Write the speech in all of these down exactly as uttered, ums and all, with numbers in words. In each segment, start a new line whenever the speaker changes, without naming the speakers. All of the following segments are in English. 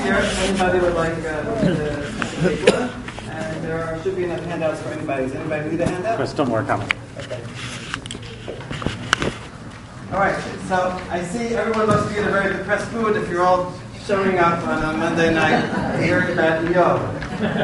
here. If anybody would like uh, to take one, and there are, should be enough handouts for anybody. Does anybody need a handout?
There's still more coming.
Okay. All right. So I see everyone must be in a very depressed mood if you're all showing up on a Monday night hearing about Iyov.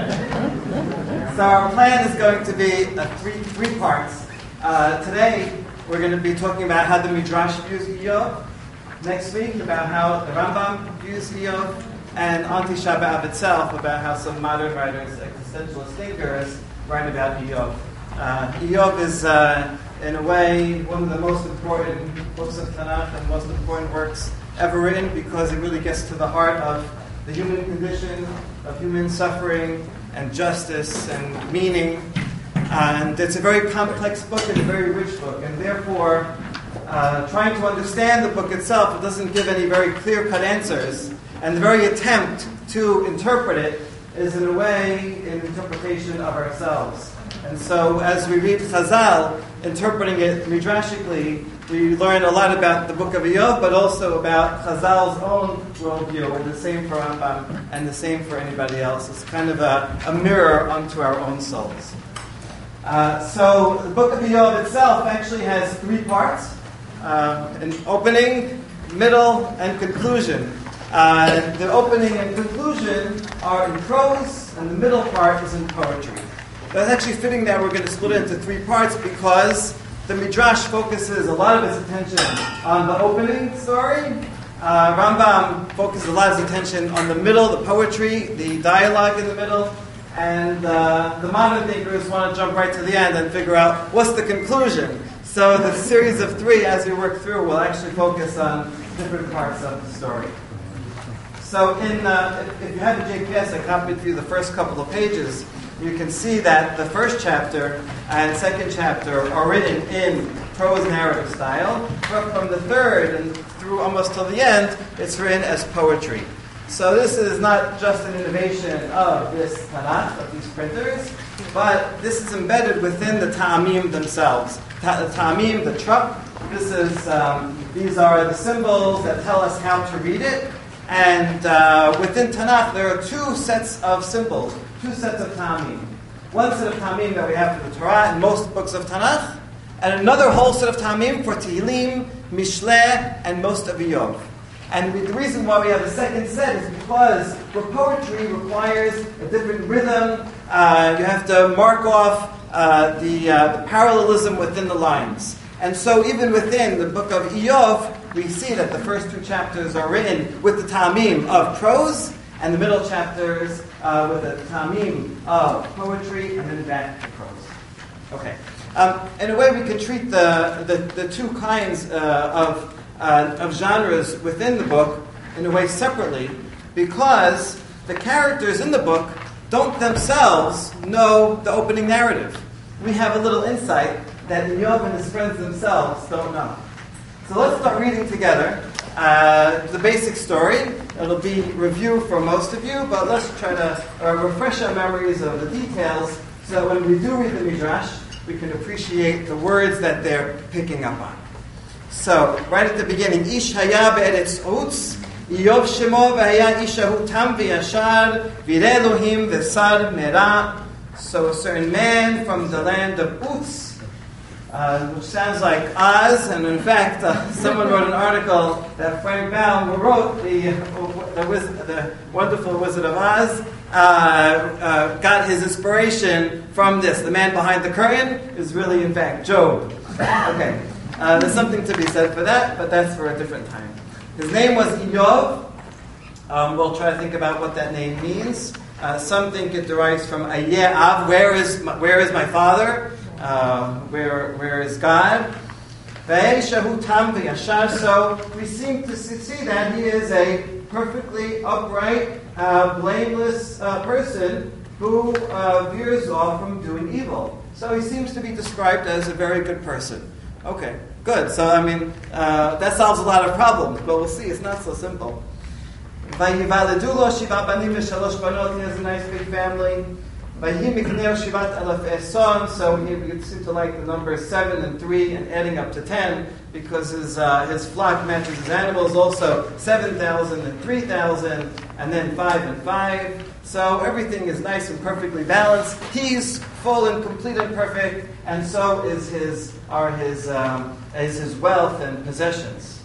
So our plan is going to be uh, three three parts. Uh, today we're going to be talking about how the Midrash views Iyov. Next week about how the Rambam views Iyov, and on Tisha B'Av itself about how some modern writers, existentialist thinkers, write about Iyov. Uh, Iyov is, uh, in a way, one of the most important books of Tanakh and most important works ever written because it really gets to the heart of the human condition, of human suffering and justice and meaning. And it's a very complex book and a very rich book, and therefore uh, trying to understand the book itself, it doesn't give any very clear-cut answers, and the very attempt to interpret it is in a way an interpretation of ourselves. And so as we read Chazal, interpreting it midrashically, we learn a lot about the book of Iyov, but also about Chazal's own worldview, and the same for Rambam, and the same for anybody else. It's kind of a, a mirror unto our own souls. Uh, so the book of Iyov itself actually has three parts, uh, an opening, middle, and conclusion. Uh, the opening and conclusion are in prose, and the middle part is in poetry. That's actually fitting that we're going to split it into three parts because the Midrash focuses a lot of its attention on the opening story. Uh, Rambam focuses a lot of his attention on the middle, the poetry, the dialogue in the middle. And uh, the modern thinkers want to jump right to the end and figure out what's the conclusion. So the series of three, as we work through, will actually focus on different parts of the story. So in, uh, if, if you have a J P S, I copied for you the first couple of pages. You can see that the first chapter and second chapter are written in prose narrative style. But from the third and through almost till the end, it's written as poetry. So this is not just an innovation of this Tanakh, of these printers, but this is embedded within the Ta'amim themselves. Ta- the Ta'amim, the truck, this is, um, these are the symbols that tell us how to read it. And uh, within Tanakh, there are two sets of symbols, two sets of Ta'amim. One set of Ta'amim that we have for the Torah and most books of Tanakh, and another whole set of Ta'amim for Tehillim, Mishleh, and most of Iyov. And the reason why we have a second set is because for poetry requires a different rhythm. Uh, you have to mark off uh, the, uh, the parallelism within the lines. And so even within the book of Iyov, we see that the first two chapters are written with the ta'amim of prose, and the middle chapters uh, with the ta'amim of poetry, and then back to prose. Okay. Um, in a way, we can treat the, the, the two kinds uh, of Uh, of genres within the book in a way separately, because the characters in the book don't themselves know the opening narrative. We have a little insight that Iyov and his friends themselves don't know. So let's start reading together uh, the basic story. It'll be review for most of you, but let's try to uh, refresh our memories of the details so that when we do read the Midrash, we can appreciate the words that they're picking up on. So, right at the beginning, Ish haya be'eretz Utz, Iyov shemo v'haya ishahu tam v'yashar, v'ireh Elohim v'sar mera. So a certain man from the land of Utz, uh, which sounds like Oz, and in fact, uh, someone wrote an article that Frank Baum, who wrote the, uh, the, wiz- the wonderful Wizard of Oz, uh, uh, got his inspiration from this. The man behind the curtain is really, in fact, Job. Okay. Uh, there's something to be said for that, but that's for a different time. His name was Iyov. Um, we'll try to think about what that name means. Uh, some think it derives from Ayeh Av, where is my, where is my father? Uh, where where is God? So we seem to see that he is a perfectly upright, uh, blameless uh, person who uh, veers off from doing evil. So he seems to be described as a very good person. Okay, good. So, I mean, uh, that solves a lot of problems, but we'll see, it's not so simple. He has a nice big family. Vayhi mikneu shivat alaf eson. So he would seem to like the numbers seven and three and adding up to ten because his uh, his flock matches his animals. Also seven thousand and three thousand, and then five and five. So everything is nice and perfectly balanced. He's full and complete and perfect, and so is his are his um, is his wealth and possessions.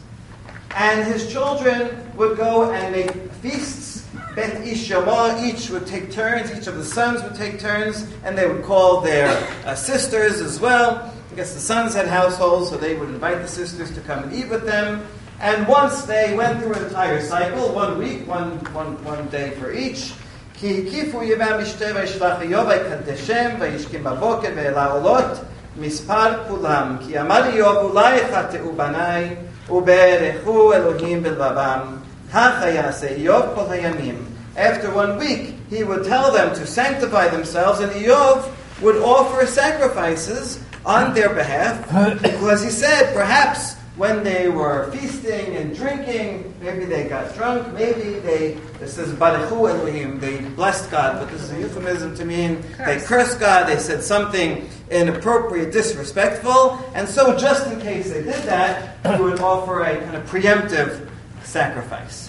And his children would go and make feasts. Bet Ish Yama, each would take turns, each of the sons would take turns, and they would call their uh, sisters as well. I guess the sons had households, so they would invite the sisters to come and eat with them. And once they went through an entire cycle, one week, one, one, one day for each, Ki kifu yevah mishte vayishlach Iyov vaykaddeshem vayishkim baboker ve'ela'olot mispar kulam ki amar Iyov ulai chateu banai uberechu Elohim belvabam hachayase Iyov kol hayamim. After one week, he would tell them to sanctify themselves, and Iyov would offer sacrifices on their behalf, because he said, perhaps when they were feasting and drinking, maybe they got drunk, maybe they, this says, Barechu Elohim, they blessed God, but this is a euphemism to mean Curse. They cursed God, they said something inappropriate, disrespectful, and so just in case they did that, he would offer a kind of preemptive sacrifice.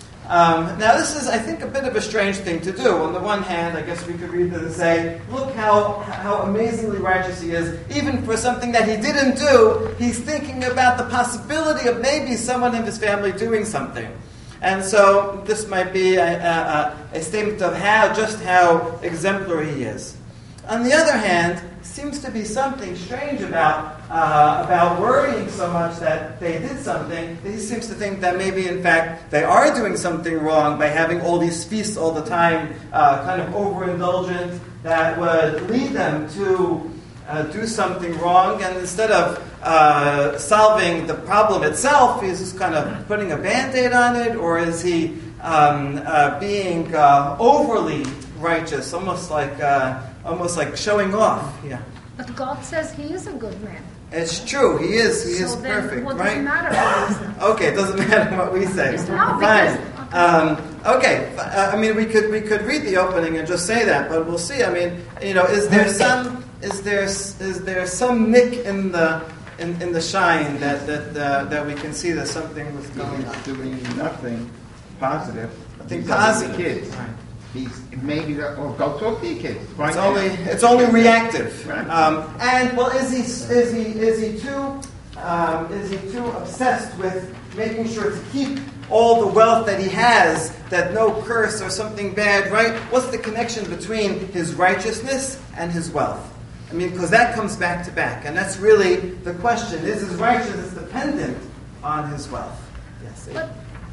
Um, now this is, I think, a bit of a strange thing to do. On the one hand, I guess we could read this and say, look how how amazingly righteous he is. Even for something that he didn't do, he's thinking about the possibility of maybe someone in his family doing something. And so this might be a, a, a statement of how, just how exemplary he is. On the other hand, seems to be something strange about uh, about worrying so much that they did something. He seems to think that maybe, in fact, they are doing something wrong by having all these feasts all the time, uh, kind of overindulgent, that would lead them to uh, do something wrong. And instead of uh, solving the problem itself, he's just kind of putting a Band-Aid on it, or is he um, uh, being uh, overly righteous, almost like uh, almost like showing off? Yeah.
But God says he is a good man.
It's true. He is. He
so
is
then
perfect.
What
right?
does it matter what we say?
Okay, it doesn't matter what we say.
No,
Fine.
because,
Um, okay. Uh, I mean, we could we could read the opening and just say that, but we'll see. I mean, you know, is there some is there is there some nick in the in, in the shine that that uh, that we can see that something was going on?
Doing nothing positive.
Nothing
He's
positive.
Kids.
Right.
He's maybe that, or go talk to your kids. Right
It's
now.
only it's only reactive.
Right.
Um, and well, is he is he is he too um, is he too obsessed with making sure to keep all the wealth that he has, that no curse or something bad, right? What's the connection between his righteousness and his wealth? I mean, because that comes back to back, and that's really the question: is his righteousness dependent on his wealth? Yes.
But,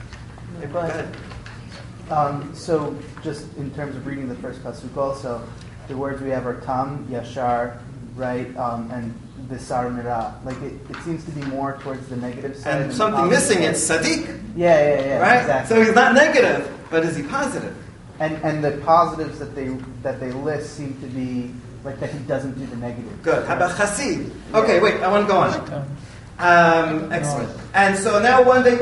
Go
But,
ahead.
um, so, just in terms of reading the first pasuk, also the words we have are tam, yashar, right, um, and visar mira. Like it, it seems to be more towards the negative side.
And something
um,
missing, it's Sadiq,
Yeah, yeah, yeah.
right?
Exactly.
So he's not negative, but is he positive?
And and the positives that they that they list seem to be like that he doesn't do the negative.
Good. How about Chassid? Okay, wait, I want to go on. Um, excellent. And so now one day,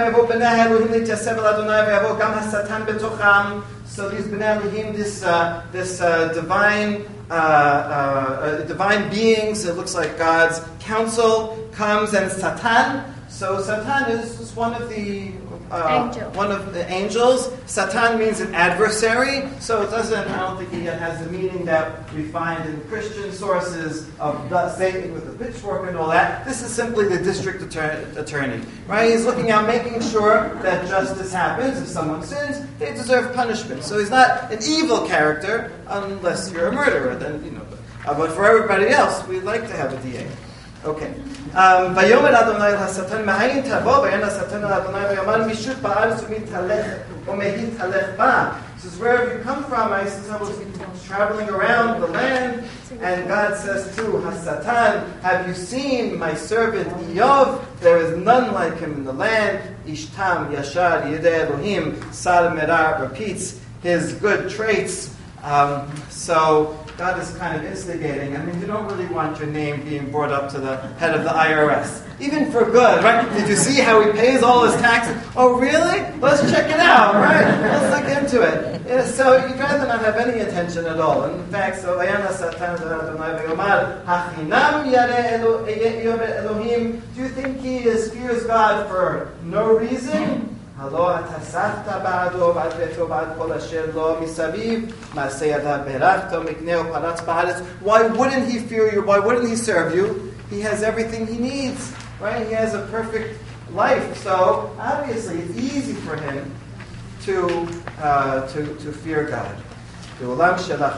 so these Bnei Elohim, this uh, this uh, divine uh, uh, divine beings, it looks like God's counsel, comes, and Satan. So Satan is, is one of the uh,
Angel.
one of the angels. Satan means an adversary, so it doesn't. I don't think it yet has the meaning that we find in Christian sources of the Satan with the pitchfork and all that. This is simply the district attorney, attorney, right? He's looking out, making sure that justice happens. If someone sins, they deserve punishment. So he's not an evil character unless you're a murderer. Then you know. Uh, but for everybody else, we'd like to have a D A. Okay. ויאמר אדוני אל השטן מאין תבוא ויען השטן אל אדוני ויאמר משוט בארץ ומתהלך ומתהלך בה. This is wherever you come from. I was traveling around the land, and God says to Hasatan, have you seen my servant Iyov? There is none like him in the land. Ishtam Yashar Yedei Elohim. Sar Merar repeats his good traits. Um, so God is kind of instigating. I mean, you don't really want your name being brought up to the head of the I R S. Even for good, right? Did you see how he pays all his taxes? Oh, really? Let's check it out, right? Let's look into it. Yeah, so you'd rather not have any attention at all. In fact, so Vayana Satan Adonai v'yomar, Hachinam yareh Elohim. Do you think he is, fears God for no reason? Halo atasafta ba'ado ba'ad beto ba'ad kol asher lo misaviv ma'aseh yadav berachto mikneo paratz ba'aretz. Why wouldn't he fear you? Why wouldn't he serve you? He has everything he needs, right? He has a perfect life. So obviously, it's easy for him to uh, to to fear God. All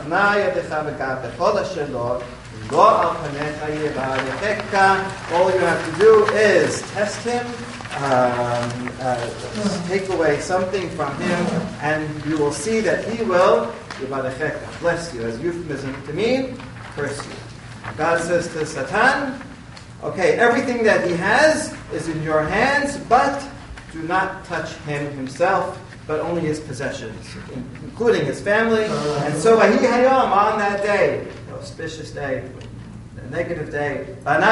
you have to do is test him, um, uh, take away something from him, and you will see that he will bless you, as euphemism to mean curse you. God says to Satan, okay, everything that he has is in your hands, but do not touch him himself, but only his possessions, including his family. And so, Vahi Hayom, on that day, the auspicious day, the negative day,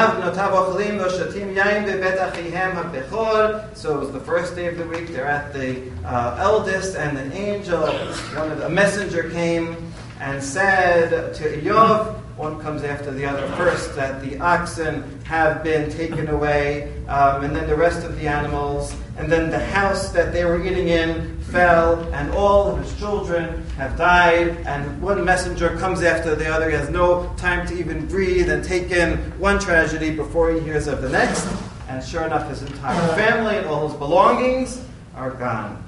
so it was the first day of the week. They're at the uh, eldest, and an angel, one of the, a messenger came and said to Eov, one comes after the other, first that the oxen have been taken away, um, and then the rest of the animals, and then the house that they were eating in fell, and all of his children have died, and one messenger comes after the other. He has no time to even breathe and take in one tragedy before he hears of the next, and sure enough, his entire family and all his belongings are gone.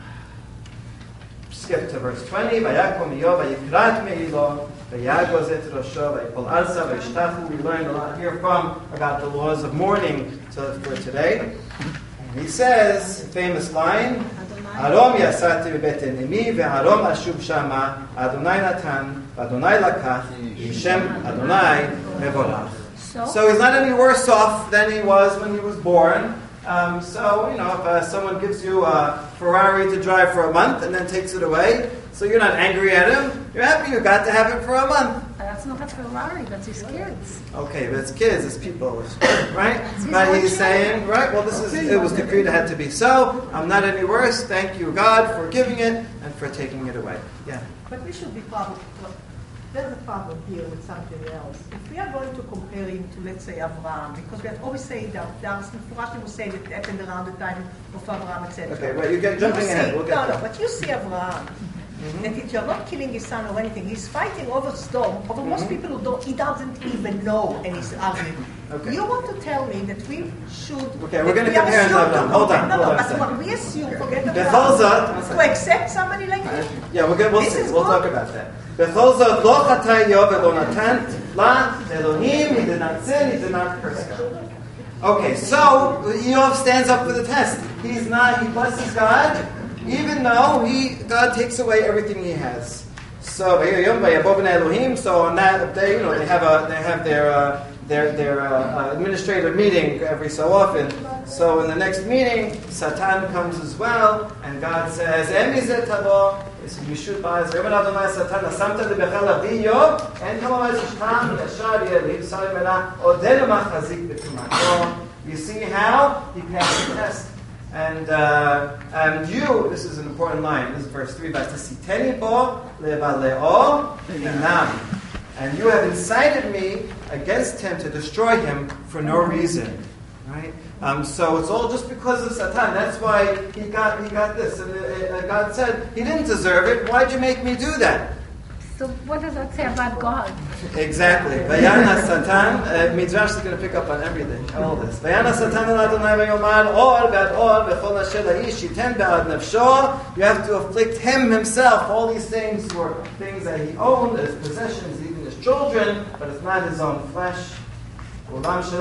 Skip to verse twenty. Vayakom Eov vayikrat me'ilo vayagos et rosho vayipol alsa vayishtachu. We learned a lot here from about the laws of mourning to, for today. And he says, famous line, Arom yasati bebet enemi ve'arom ashub shama Adonai natan v'Adonai lakach Yishem Adonai mevorach. So he's not any worse off than he was when he was born. Um, so, you know, if uh, someone gives you a Ferrari to drive for a month and then takes it away, so you're not angry at him, you're happy you got to have it for a month.
That's not a Ferrari, that's his kids.
Okay, but it's kids, it's people, right? But he's saying, right, well, this is, it was decreed it had to be so. I'm not any worse. Thank you, God, for giving it and for taking it away. Yeah.
But we should be problem. There's a problem here with something else. If we are going to compare him to, let's say, Abraham, because we have always say that there are some Furashim who say that it happened around the time of Abraham, et cetera.
Okay, well, you get jumping
you
ahead.
See,
we'll get
no,
there.
no, but you see Abraham. Mm-hmm. That if you're not killing his son or anything, he's fighting over Sodom, over mm-hmm. most people who don't, he doesn't even know, and he's arguing. Okay. You want to tell me that we should...
Okay, we're going to compare Abraham. Hold on,
no,
hold
no,
on.
but what we assume, forget about to accept somebody like this?
Yeah, we're good. We'll
this
see.
Is
we'll
good.
talk about that. Bechol zot lo chatay Eov v'lo natan la Elohim. He did not sin. He did not curse God. Okay, so Eov stands up for the test. He's not. He blesses God, even though he God takes away everything he has. So Elohim. So on that day, you know, they have a they have their uh, their their uh, uh, administrative meeting every so often. So in the next meeting, Satan comes as well, and God says, "Emizet habo." You should buy as Remen Adonai Satan Asamta de Bechal Aviyo and Kamavaz Ishtam Yashar Yelim Salimena Odenu Machazik Betumato. You see how he passed the test. And uh, and you, this is an important line. This is verse three. Vasiteni bo levaleo inam. And you have incited me against him to destroy him for no reason, right? Um, so it's all just because of Satan. That's why he got he got this. And uh, uh, God said, he didn't deserve it. Why'd you make me do that?
So what does that say about God?
Exactly. Vayana Satan. Uh, Midrash is going to pick up on everything. All this. Vayana Satan el Adonai v'yomar or bad or b'chol asher la'ish yiten ba'ad nafsho. You have to afflict him himself. All these things were things that he owned, his possessions, even his children, but it's not his own flesh. I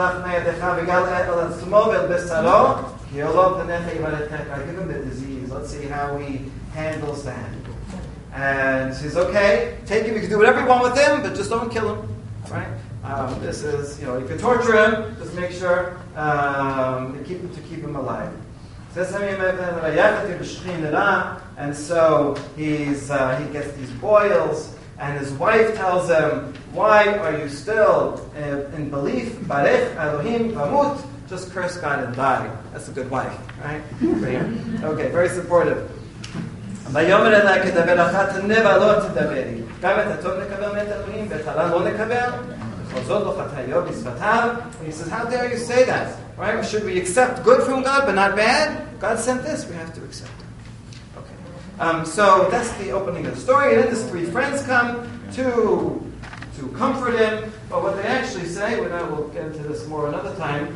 give him the disease. Let's see how he handles that. And he says, okay, take him, you can do whatever you want with him, but just don't kill him. Right? Um, this is, you know, you can torture him, just make sure um, to, keep, to keep him alive. And so he's uh, he gets these boils, And his wife tells him, why are you still uh, in belief? Barech Elohim vamut. Just curse God and die. That's a good wife, right? Great. Okay, very supportive. ויאמר אליה כדבר אחת נבע לא תדברי. גם את הטוב נקבל מאת אלוהים ואת הרע לא נקבל. וכל זאת לא חטאיו בשפתיו. And he says, how dare you say that? Right? Should we accept good from God but not bad? God sent this, we have to accept it. Okay. Um, so that's the opening of the story. And then his three friends come to to comfort him. But what they actually say, when I will get into this more another time,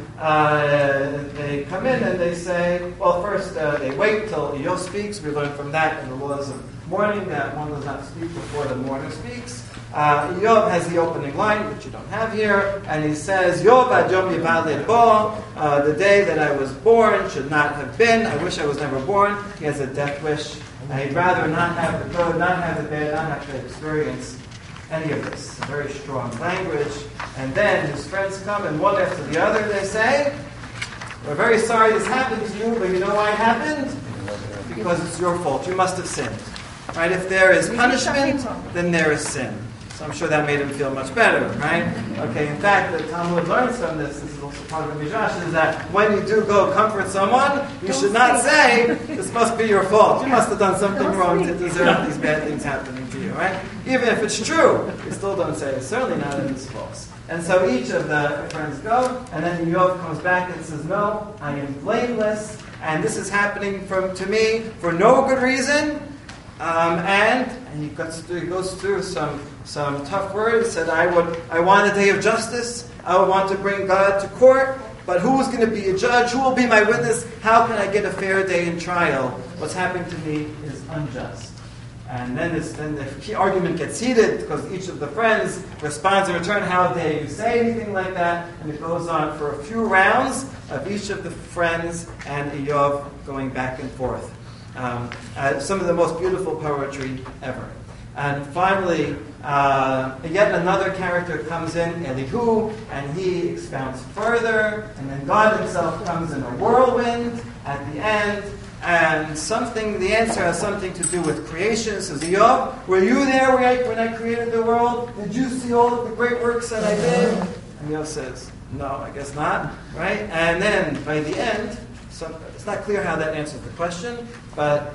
uh, they come in and they say, well, first uh, they wait till Iyov speaks. We learn from that in the laws of mourning that one does not speak before the mourner speaks. Uh, Iyov has the opening line, which you don't have here, and he says, Yov ad yom yivaled bo, uh, the day that I was born should not have been. I wish I was never born. He has a death wish. And he'd rather not have the good, not have the bad, not have to experience any of this. Very strong language. And then his friends come, and one after the other they say, we're very sorry this happened to you, but you know why it happened? Because it's your fault. You must have sinned. Right? If there is punishment, then there is sin. So I'm sure that made him feel much better, right? Okay, in fact, the Talmud learns from this, this is also part of the Midrash, is that when you do go comfort someone, you should not say, this must be your fault. You must have done something wrong to deserve these bad things happening to you, right? Even if it's true, you still don't say it. Certainly not if it's false. And so each of the friends go, and then Iyov comes back and says, no, I am blameless, and this is happening from to me for no good reason. Um, and and he goes through, he goes through some some tough words. Said, I would I want a day of justice. I would want to bring God to court. But who is going to be a judge? Who will be my witness? How can I get a fair day in trial? What's happened to me is unjust. And then, this, then the key argument gets heated because each of the friends responds in return, how dare you say anything like that? And it goes on for a few rounds of each of the friends and Iyov going back and forth. Um, uh, some of the most beautiful poetry ever. And finally, uh, yet another character comes in, Elihu, and he expounds further, and then God himself comes in a whirlwind at the end, and something, the answer has something to do with creation. Says, Iyov, were you there when I, when I created the world? Did you see all of the great works that I did? And Iyov says, no, I guess not, right? And then, by the end, some, it's not clear how that answers the question, but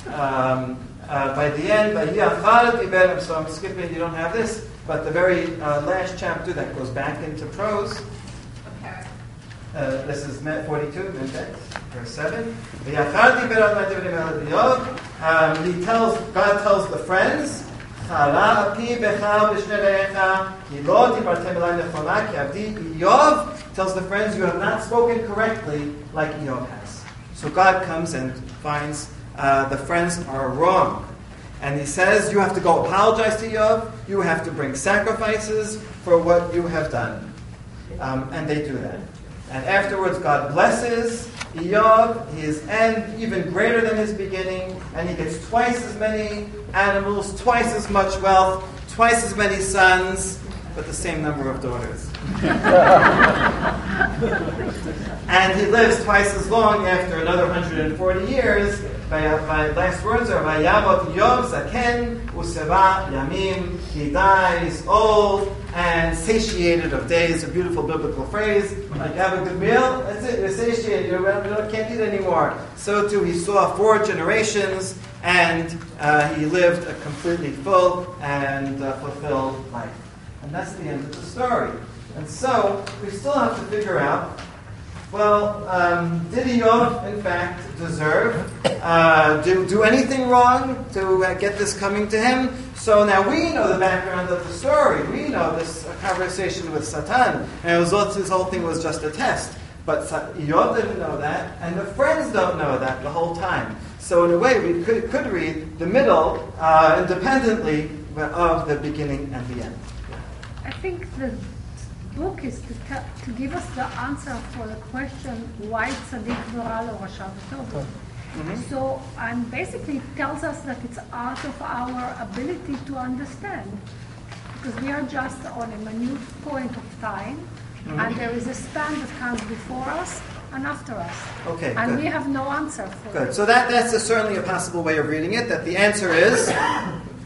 um, uh, by the end, by Yachad, so I'm skipping, you don't have this, but the very uh, last chapter that goes back into prose, uh, this is forty-two, verse seven. Um, he tells, God tells the friends, Iyov tells the friends, you have not spoken correctly like Iyov has. So God comes and finds uh, the friends are wrong. And he says, you have to go apologize to Iyov. You have to bring sacrifices for what you have done. Um, and they do that. And afterwards, God blesses Iyov, his end even greater than his beginning, and he gets twice as many animals, twice as much wealth, twice as many sons, but the same number of daughters. And he lives twice as long after another one hundred forty years. My, my last words are, Vayamot Iyov zaken useva yamim. He dies old and satiated of days. A beautiful biblical phrase. Like, you have a good meal, that's it, you're satiated, you can't eat anymore. So too, he saw four generations, and uh, he lived a completely full and uh, fulfilled life. And that's the end of the story. And so, we still have to figure out, well, um, did Iyov, in fact, deserve, uh, do, do anything wrong to uh, get this coming to him? So now we know the background of the story. We know this uh, conversation with Satan. And it was, his whole thing was just a test. But Iyov didn't know that, and the friends don't know that the whole time. So in a way, we could, could read the middle uh, independently of the beginning and the end.
I think the book is to, t- to give us the answer for the question why tzaddik v'ra lo rasha v'tov. Mm-hmm. So, and basically it tells us that it's out of our ability to understand, because we are just on a minute point of time, mm-hmm. and there is a span that comes before us and after us.
Okay,
and
good.
we have no answer for
good.
it.
So that, that's a, certainly a possible way of reading it, that the answer is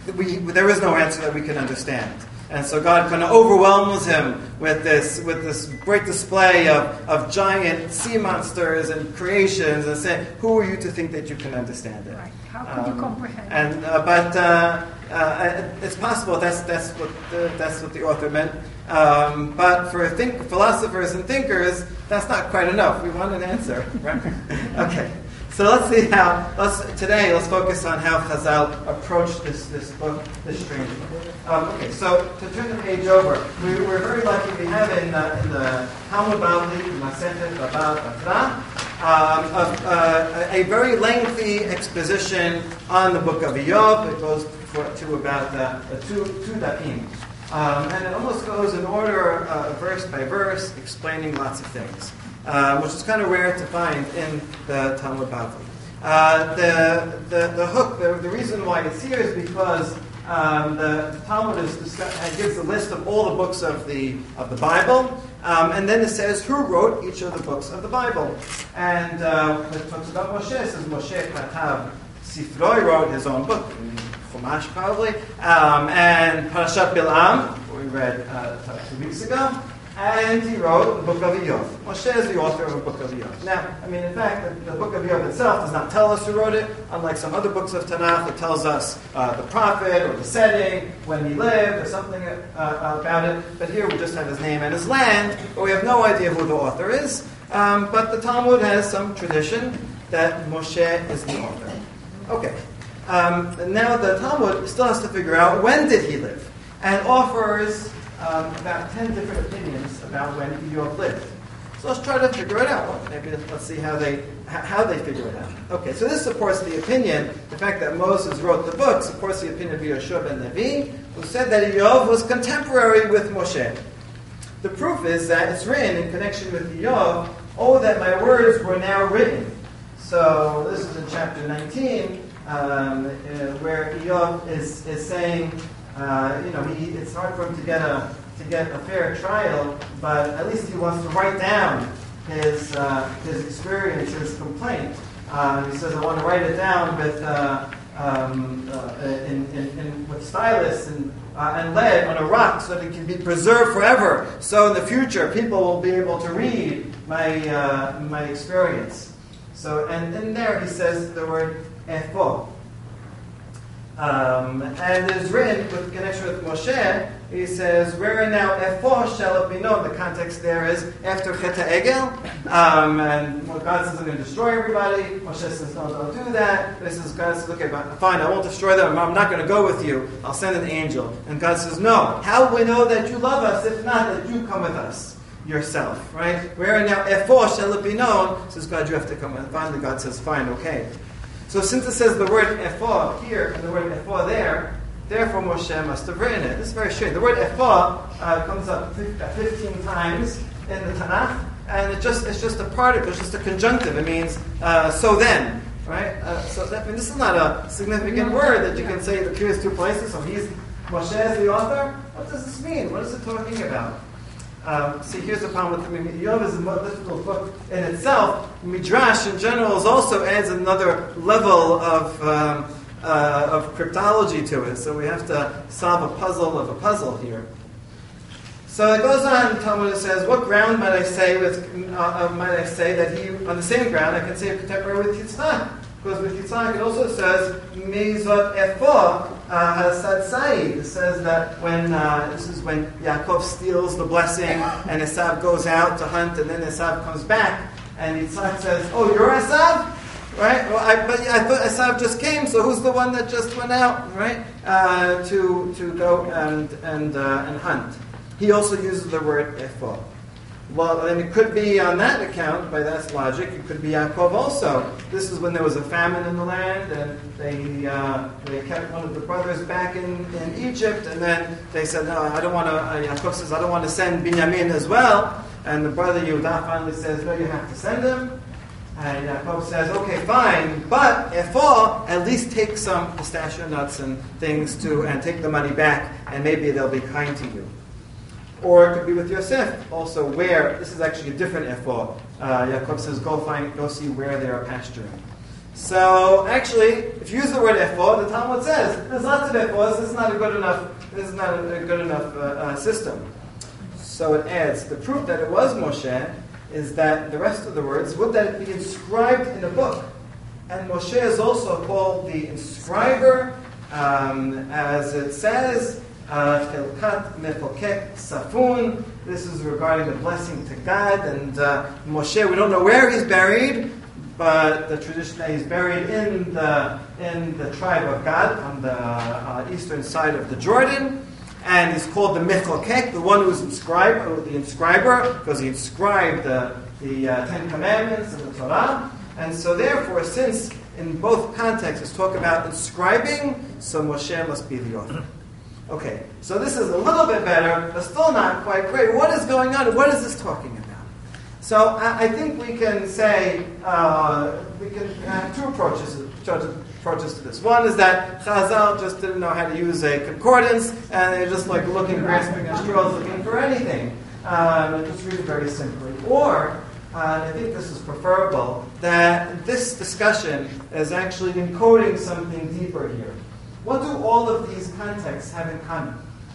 we, there is no answer that we can understand. And so God kind of overwhelms him with this with this great display of, of giant sea monsters and creations, and saying, "Who are you to think that you can understand it?"
Right. How could
Um,
you comprehend?
And uh, but uh, uh, it's possible that's that's what the, that's what the author meant. Um, but for think, philosophers and thinkers, that's not quite enough. We want an answer, right? Okay. So let's see how, let's, today let's focus on how Chazal approached this, this book, this strange book. Um, okay, so to turn the page over, we, we're very lucky we have in, uh, in the Talmud Bavli, Masechet Baba Batra, um, of, uh, a very lengthy exposition on the book of Iyov. It goes for, to about uh, two, two dapim. Um, and it almost goes in order, uh, verse by verse, explaining lots of things. Uh, which is kind of rare to find in the Talmud Bavli. Uh, the, the the hook, the, the reason why it's here is because um, the, the Talmud is discuss, gives a list of all the books of the of the Bible, um, and then it says who wrote each of the books of the Bible. And uh, when it talks about Moshe, it says Moshe Katav Sifroi, wrote his own book, Chumash probably, um, and Parashat Bilam, we read uh, two weeks ago. And he wrote the book of Iyov. Moshe is the author of the book of Iyov. Now, I mean, in fact, the, the book of Iyov itself does not tell us who wrote it. Unlike some other books of Tanakh, it tells us uh, the prophet or the setting, when he lived, or something uh, about it. But here we just have his name and his land, but we have no idea who the author is. Um, but the Talmud has some tradition that Moshe is the author. Okay. Um, now the Talmud still has to figure out when did he live, and offers Um, about ten different opinions about when Iyov lived. So let's try to figure it out. Well, maybe let's see how they how they figure it out. Okay, so this supports the opinion, the fact that Moses wrote the book supports the opinion of Yehoshua ben Levi, who said that Iyov was contemporary with Moshe. The proof is that it's written in connection with Iyov, "Oh, that my words were now written." So this is in chapter nineteen, um, uh, where Iyov is is saying, Uh, you know, he, it's hard for him to get a to get a fair trial, but at least he wants to write down his uh, his experience, his complaint. Uh, he says, "I want to write it down with uh, um, uh, in, in, in, with stylus and uh, and lead on a rock, so that it can be preserved forever. So in the future, people will be able to read my uh, my experience." So, and in there he says the word "efo." Um, and it is written with connection with Moshe. He says, "Where now ephah shall it be known." The context there is after Chet HaEgel, um, and well, God says, "I'm going to destroy everybody." Moshe says, "No, don't do that." This is God says, "Okay, fine, I won't destroy them. I'm not going to go with you. I'll send an angel." And God says, "No. How will we know that you love us if not that you come with us yourself?" Right? "Where now ephah shall it be known?" Says God, "You have to come with." Finally, God says, "Fine, okay." So since it says the word ephah here and the word ephah there, therefore Moshe must have written it. This is very strange. The word ephah uh, comes up fifteen times in the Tanakh, and it just it's just a particle, it's just a conjunctive. It means uh, so then, right? Uh, so that, I mean, this is not a significant word that you can say it appears two places. So he's Moshe is the author. What does this mean? What is it talking about? Um, see, here's the problem with the Iyov is a more difficult book in itself. Midrash, in general, is also adds another level of um, uh, of cryptology to it. So we have to solve a puzzle of a puzzle here. So it goes on. Talmud says, "What ground might I say with uh, might I say that he on the same ground I can say contemporary with Yitzchak? Because with Yitzchak it also says Mezot Ephah Hasad Said. It says that when uh, this is when Yaakov steals the blessing and Esav goes out to hunt, and then Esav comes back, and Yitzchak says, "Oh, you're Esav, right? Well, I, but I thought Esav just came, so who's the one that just went out, right, uh, to to go and and uh, and hunt?" He also uses the word Ephah. Well, then it could be on that account, by that logic, it could be Yaakov also. This is when there was a famine in the land, and they uh, they kept one of the brothers back in, in Egypt, and then they said, "No, I don't want to." Uh, Yaakov says, "I don't want to send Binyamin as well." And the brother Yehuda finally says, "No, you have to send him." And Yaakov says, "Okay, fine, but Ephah, at least take some pistachio nuts and things to, and take the money back, and maybe they'll be kind to you." Or it could be with Yosef, also where, this is actually a different ephah. Uh, Yaakov says, go find, go see where they are pasturing. So actually, if you use the word ephod, the Talmud says there's lots of ephods. This is not a good enough. This is not a good enough uh, uh, system. So it adds the proof that it was Moshe is that the rest of the words would that it be inscribed in a book, and Moshe is also called the inscriber, um, as it says. Chilkat mefokek safun. This is regarding the blessing to God and uh, Moshe. We don't know where he's buried. But the tradition that he's buried in the in the tribe of Gad on the uh, eastern side of the Jordan, and he's called the Mechalkek, the one who's inscribed, or the inscriber, because he inscribed the the uh, Ten Commandments and the Torah. And so, therefore, since in both contexts it's talk about inscribing, so Moshe must be the author. Okay, so this is a little bit better, but still not quite great. What is going on? What is this talking about? So I, I think we can say, uh, we can have two approaches, approaches to this. One is that Chazal just didn't know how to use a concordance, and they're just like looking, grasping at straws, looking for anything. Um, and just read it very simply. Or, uh, and I think this is preferable, that this discussion is actually encoding something deeper here. What do all of these contexts have in common?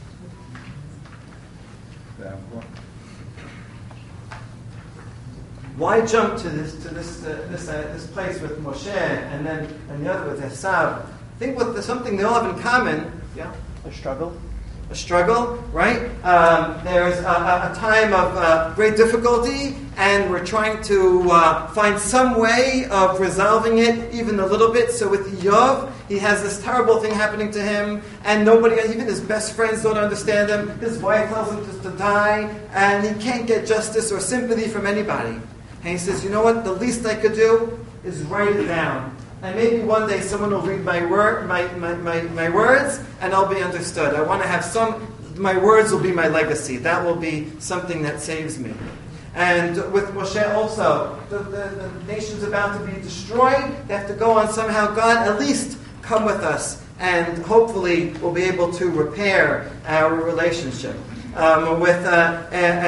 Why jump to this to this uh, this uh, this place with Moshe and then and the other with Esav? I think what the, something they all have in common. Yeah,
A struggle.
A struggle, right? Um, there's a, a, a time of uh, great difficulty, and we're trying to uh, find some way of resolving it, even a little bit. So with Yov, he has this terrible thing happening to him, and nobody, even his best friends, don't understand him. His wife tells him to, to die, and he can't get justice or sympathy from anybody. And he says, you know what? The least I could do is write it down. And maybe one day someone will read my, word, my, my, my, my words, and I'll be understood. I want to have some, my words will be my legacy. That will be something that saves me. And with Moshe also, the, the, the nation's about to be destroyed. They have to go on somehow. God, at least come with us, and hopefully we'll be able to repair our relationship. Um, with uh,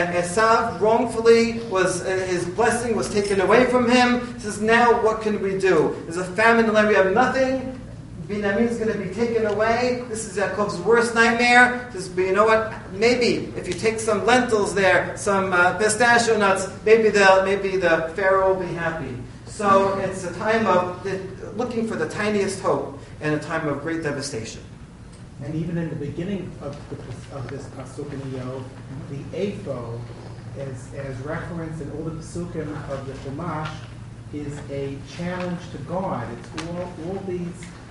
Esav, wrongfully was uh, his blessing was taken away from him. He says, now what can we do? There's a famine in the land. We have nothing. Binyamin is going to be taken away. This is Yaakov's worst nightmare. He says, but you know what? Maybe if you take some lentils there, some uh, pistachio nuts, maybe the maybe the Pharaoh will be happy. So it's a time of the, looking for the tiniest hope in a time of great devastation.
And even in the beginning of, the, of this pasuk in Iyov, the ephod, as, as referenced in all the pasukim of the Chumash, is a challenge to God. It's all, all these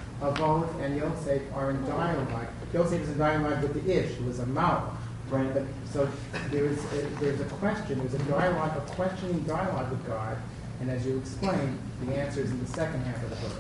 Avot and Yosef are in dialogue. Yosef is in dialogue with the Ish, who is a Malach. Right. But, so there is a, there's a question, there's a dialogue, a questioning dialogue with God, and as you explained, the answer is in the second half of the verse.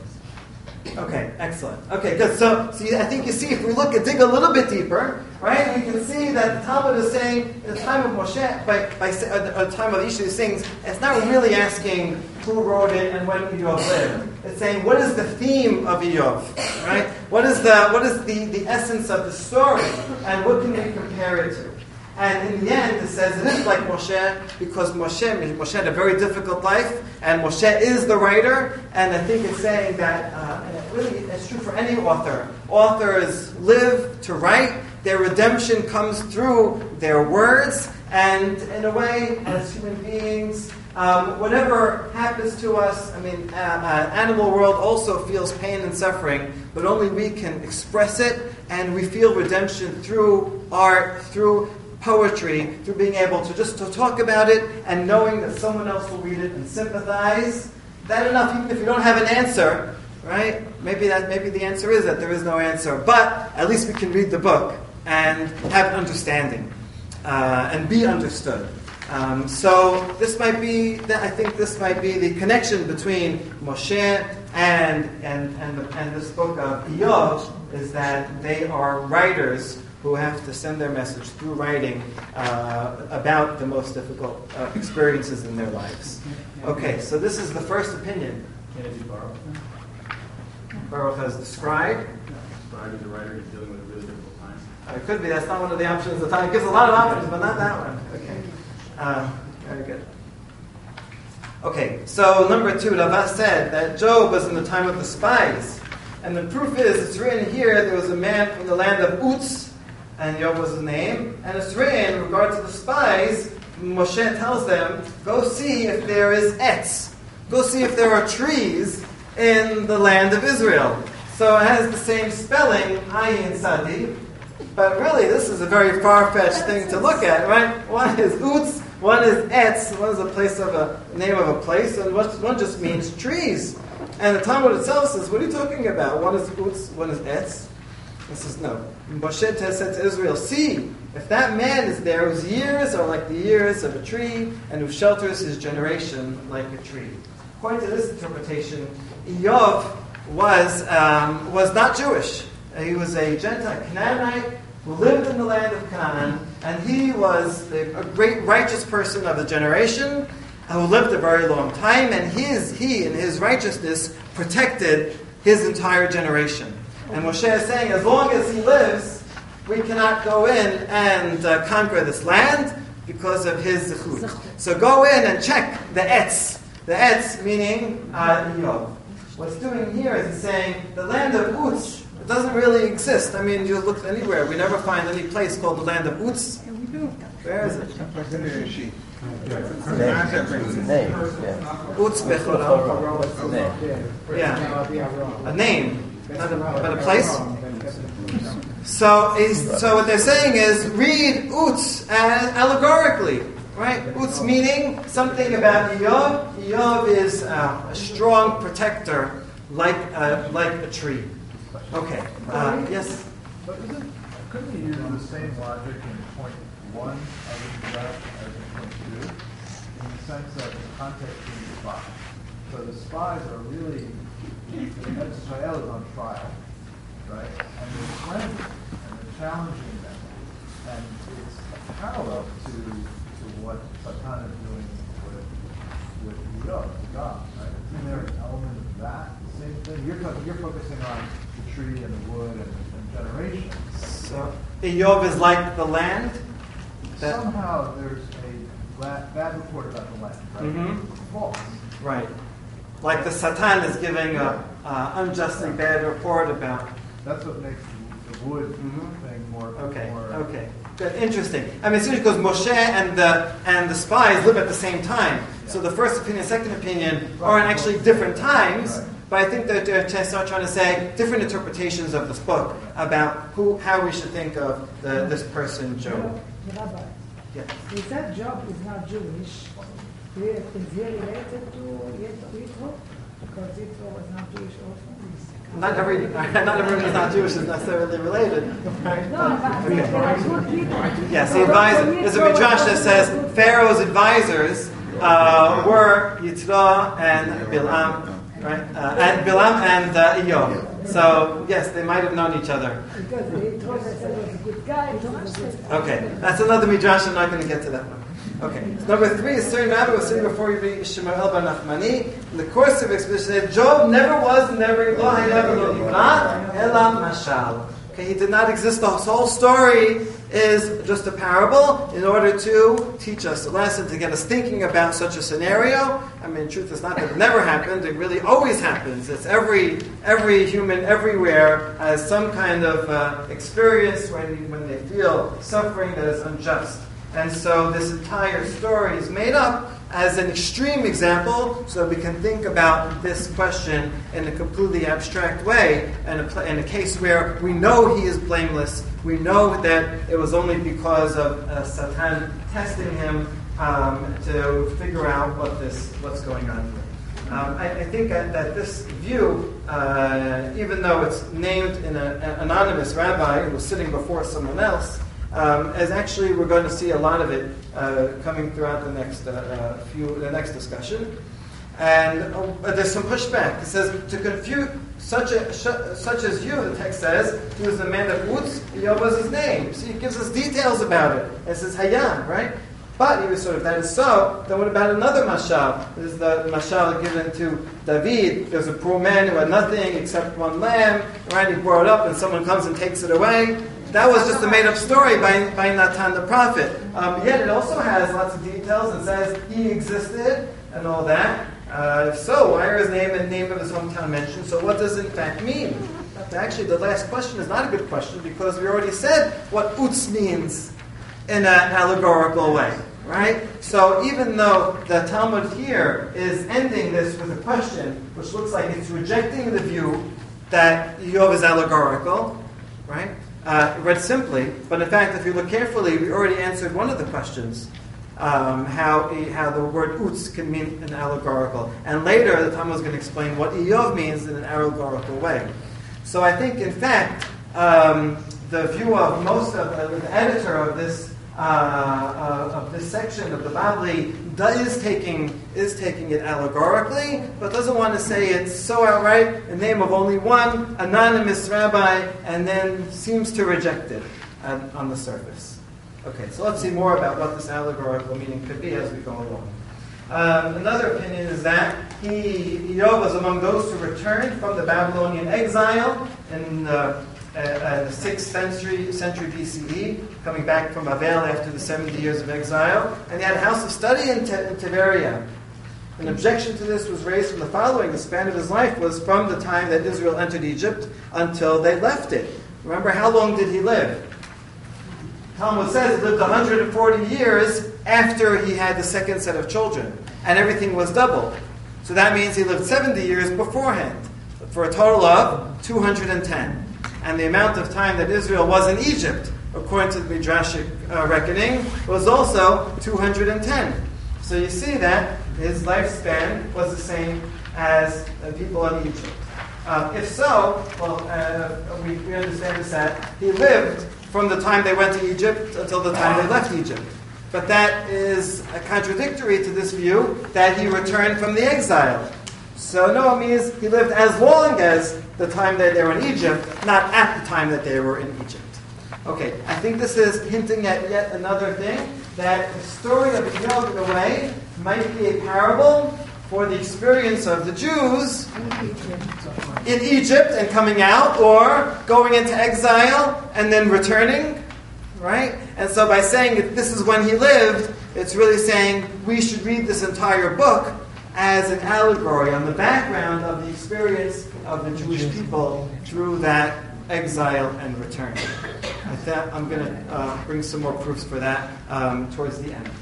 Okay, excellent. Okay, good. So, see, I think you see, if we look and dig a little bit deeper, right, we can see that the Talmud is saying, in the time of Moshe, by, by uh, the time of each of these things, it's not really asking who wrote it and when Iyov lived. It's saying, what is the theme of Iyov, right? What is the what is the, the essence of the story, and what can we compare it to? And in the end, it says it is like Moshe, because Moshe, Moshe had a very difficult life, and Moshe is the writer, and I think it's saying that, uh, and it really, it's true for any author. Authors live to write, their redemption comes through their words, and in a way, as human beings, um, whatever happens to us, I mean, uh, uh, animal world also feels pain and suffering, but only we can express it, and we feel redemption through art, through poetry, through being able to just to talk about it and knowing that someone else will read it and sympathize. That enough, even if you don't have an answer, right? Maybe that maybe the answer is that there is no answer, but at least we can read the book and have understanding uh, and be understood. Um, so this might be, I think this might be the connection between Moshe and and and, the, and this book of Iyov, is that they are writers who have to send their message through writing uh, about the most difficult uh, experiences in their lives. Okay, so this is the first opinion.
Can it be Baruch?
Baruch has described.
Described as a writer who's dealing with a really difficult time.
Uh, it could be, that's not one of the options. The time it gives a lot of options, but not that one. Okay, uh, very good. Okay, so number two, Rava said that Job was in the time of the spies. And the proof is, it's written here, there was a man from the land of Uz, and Job was his name. And it's written, in regard to the spies, Moshe tells them, go see if there is etz. Go see if there are trees in the land of Israel. So it has the same spelling, Ayin Sadi. But really, this is a very far-fetched thing to look at, right? One is Uz, one is etz, one is a place of a name of a place, and one just means trees. And the Talmud itself says, what are you talking about? One is Uz, one is etz. It says, no. Moshe said to Israel, see, if that man is there whose years are like the years of a tree, and who shelters his generation like a tree. According to this interpretation, Iyov was, um, was not Jewish. He was a Gentile Canaanite who lived in the land of Canaan, and he was a, a great righteous person of the generation who lived a very long time, and his, he, in his righteousness, protected his entire generation. And Moshe is saying, as long as he lives, we cannot go in and uh, conquer this land because of his zichut. So go in and check the etz. The etz meaning uh, Iyov. What's doing here is he's saying the land of Uz, it doesn't really exist. I mean, you look anywhere, we never find any place called the land of Uz. Where is it? Uz Bechorah. Yeah, a name. Not a, but a place. So, is, so what they're saying is, read Uz allegorically, right? Uz meaning something about Iyov. Iyov is uh, a strong protector, like a, like a tree. Okay. Uh, yes.
But isn't, couldn't you use the same logic in point one of the graph as in point two, in the sense that the context is the spies? So the spies are really. Israel is on trial, right? And they're friendly, and they're challenging them. And it's a parallel to, to what Satan is doing with with Iyov, the God, right? Isn't there an element of that? The same thing? You're, talking, you're focusing on the tree and the wood and, and generation.
So Iyov is like the land?
That somehow there's a bad, bad report about the land, right?
Mm-hmm.
False.
Right. Like the Satan is giving a uh, unjustly bad report about.
That's what makes the, the wood
mm-hmm.
thing more.
Okay.
More
Okay. Good. Interesting. I mean, seriously, because Moshe and the and the spies live at the same time. Yeah. So the first opinion, second opinion are in actually different times. Right. But I think that they're trying to say different interpretations of this book about who, how we should think of the, this person, Job.
Rabbi,
Yeah.
if that Job is not Jewish, is he related to Yitro? Because Yitro was not Jewish also.
Not every, not everyone who's not Jewish is necessarily related. Right?
No, but
Okay.
there are good people.
Yes, the advisor. There's a midrash that says Pharaoh's advisors uh, were Yitro and Bilam, right? Uh, and Bilam and uh, Iyov. So yes, they might have known each other.
Because Yitro was a good guy. Was a good
Okay, that's another midrash. I'm not going to get to that one. Okay, so number three is certain rabbi was sitting before you Shmuel ben Nachmani. In the course of exposition, said Job never was, never lo hayav lo nivra elam mashal. Okay, he did not exist. The whole story is just a parable in order to teach us a lesson, to get us thinking about such a scenario. I mean, in truth, it's not that it never happened. It really always happens. It's every every human everywhere has some kind of uh, experience when when they feel suffering that is unjust. And so this entire story is made up as an extreme example so that we can think about this question in a completely abstract way, and a, in a case where we know he is blameless, we know that it was only because of uh, Satan testing him um, to figure out what this what's going on here. Um, I, I think that, that this view, uh, even though it's named in a, an anonymous rabbi who was sitting before someone else, Um, as actually we're going to see a lot of it uh, coming throughout the next uh, uh, few the next discussion, and uh, there's some pushback. It says to confute such a sh- such as you. The text says he was the man of Uz. Iyov was his name. So he gives us details about it. It says Hayam, right? But he was sort of that is so. Then what about another mashal? This is the mashal given to David. There's a poor man who had nothing except one lamb. Right? He brought it up, and someone comes and takes it away. That was just a made-up story by, by Natan the prophet. Um, yet it also has lots of details and says he existed, and all that. Uh, if so, why are his name and name of his hometown mentioned? So what does it in fact mean? Actually, the last question is not a good question because we already said what Utz means in an allegorical way, right? So even though the Talmud here is ending this with a question, which looks like it's rejecting the view that Iyov is allegorical, right? Uh, read simply, but in fact, if you look carefully, we already answered one of the questions. Um, how how the word utz can mean an allegorical. And later, the Talmud is going to explain what Iyov means in an allegorical way. So I think, in fact, um, the view of most of uh, the editor of this uh, uh, of this section of the Babli is taking is taking it allegorically, but doesn't want to say it's so outright in the name of only one anonymous rabbi, and then seems to reject it on, on the surface. Okay, so let's see more about what this allegorical meaning could be as we go along. Um, another opinion is that he, Iyov was among those who returned from the Babylonian exile in uh, uh, uh, the sixth century, century B C E, coming back from Babel after the seventy years of exile, and he had a house of study in, Te- in Tiberia. An objection to this was raised from the following: the span of his life was from the time that Israel entered Egypt until they left it. Remember, how long did he live? Talmud says he lived one hundred forty years after he had the second set of children, and everything was doubled. So that means he lived seventy years beforehand, for a total of two hundred ten. And the amount of time that Israel was in Egypt, according to the Midrashic uh, reckoning, was also two hundred ten. So you see that his lifespan was the same as uh, people in Egypt. Uh, if so, well, uh, we, we understand this that he lived from the time they went to Egypt until the time they left Egypt. But that is contradictory to this view that he returned from the exile. So no, it means he lived as long as the time that they were in Egypt, not at the time that they were in Egypt. Okay, I think this is hinting at yet another thing, that the story of Iyov in a way might be a parable for the experience of the Jews in Egypt and coming out, or going into exile and then returning, right? And so by saying that this is when he lived, it's really saying we should read this entire book as an allegory on the background of the experience of the Jewish people through that exile and return. I think I'm going to uh, bring some more proofs for that um, towards the end.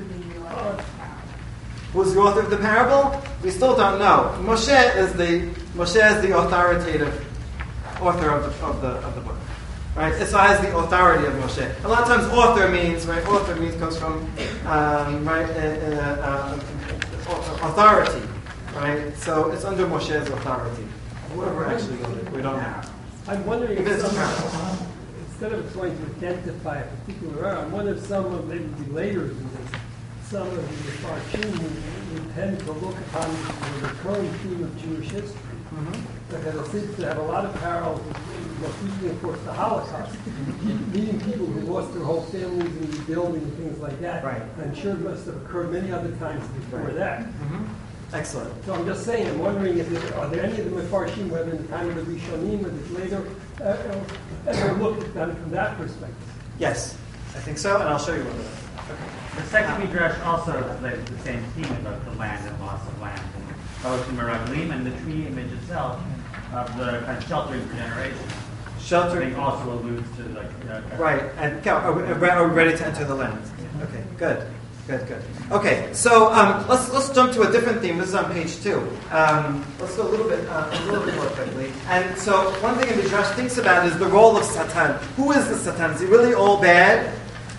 Who's the author of the parable? We still don't know. Moshe is the Moshe is the authoritative author of the of the of the book, right? So has the authority of Moshe. A lot of times, author means right. Author means comes from um, right uh, uh, uh, authority, right? So it's under Moshe's authority. Whoever actually wrote it, we don't know.
I'm wondering
If
if
it's a
some,
parable.
instead of trying to identify a particular error, I wonder if some of maybe the relators in this, some of the Farshim who tend to look upon the recurring theme of Jewish history, mm-hmm. because it seems to have a lot of parallels with, most usually, of course, the Holocaust, meeting people who lost their whole families and rebuilding and things like that.
Right.
I'm sure it must have occurred many other times before
Right.
that.
Mm-hmm. Excellent.
So I'm just saying, I'm wondering if there, are there any of the Mefarshim, whether in the time of the Rishonim or the later, uh, ever looked at them from that perspective?
Yes, I think so, and I'll show you one of them.
The second Midrash also relates to the same theme about the land and loss of land, and Baruch Meraglim, and the tree image itself of the kind of sheltering for generations.
Shelter.
I think also alludes to like uh,
Right, and Cal, are we, are we ready to enter the land? Okay, good, good, good. Okay, so um, let's let's jump to a different theme. This is on page two. Um, let's go a little bit uh, a little bit more quickly. And so one thing the Midrash thinks about is the role of Satan. Who is the Satan? Is he really all bad?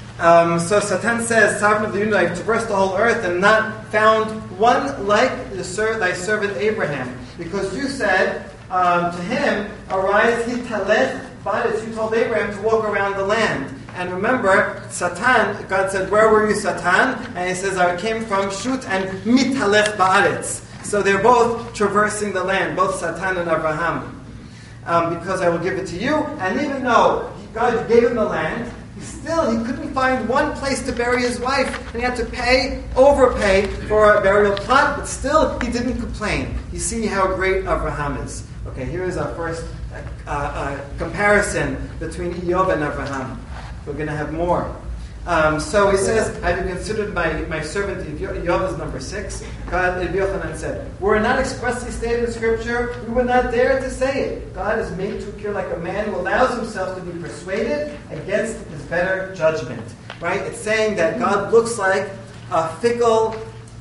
Um, so Satan says, "Sovereign of the universe, I've traversed the whole earth and not found one like the ser- thy servant Abraham, because you said um, to him, arise, hitalech ba'aretz. You told Abraham to walk around the land." And remember, Satan, God said, "Where were you, Satan?" And he says, "I came from Shut and mitalech ba'aretz." So they're both traversing the land, both Satan and Abraham, um, because I will give it to you. And even though God gave him the land, still, he couldn't find one place to bury his wife, and he had to pay, overpay for a burial plot, but still, he didn't complain. You see how great Abraham is. Okay, here is our first uh, uh, comparison between Iyov and Abraham. We're going to have more. Um, so he says, have you considered my, my servant Iyov is number six? God, Rabbi Yochanan said, were it not expressly stated in Scripture, we would not dare to say it. God is made to appear like a man who allows himself to be persuaded against his better judgment. Right? It's saying that God looks like a fickle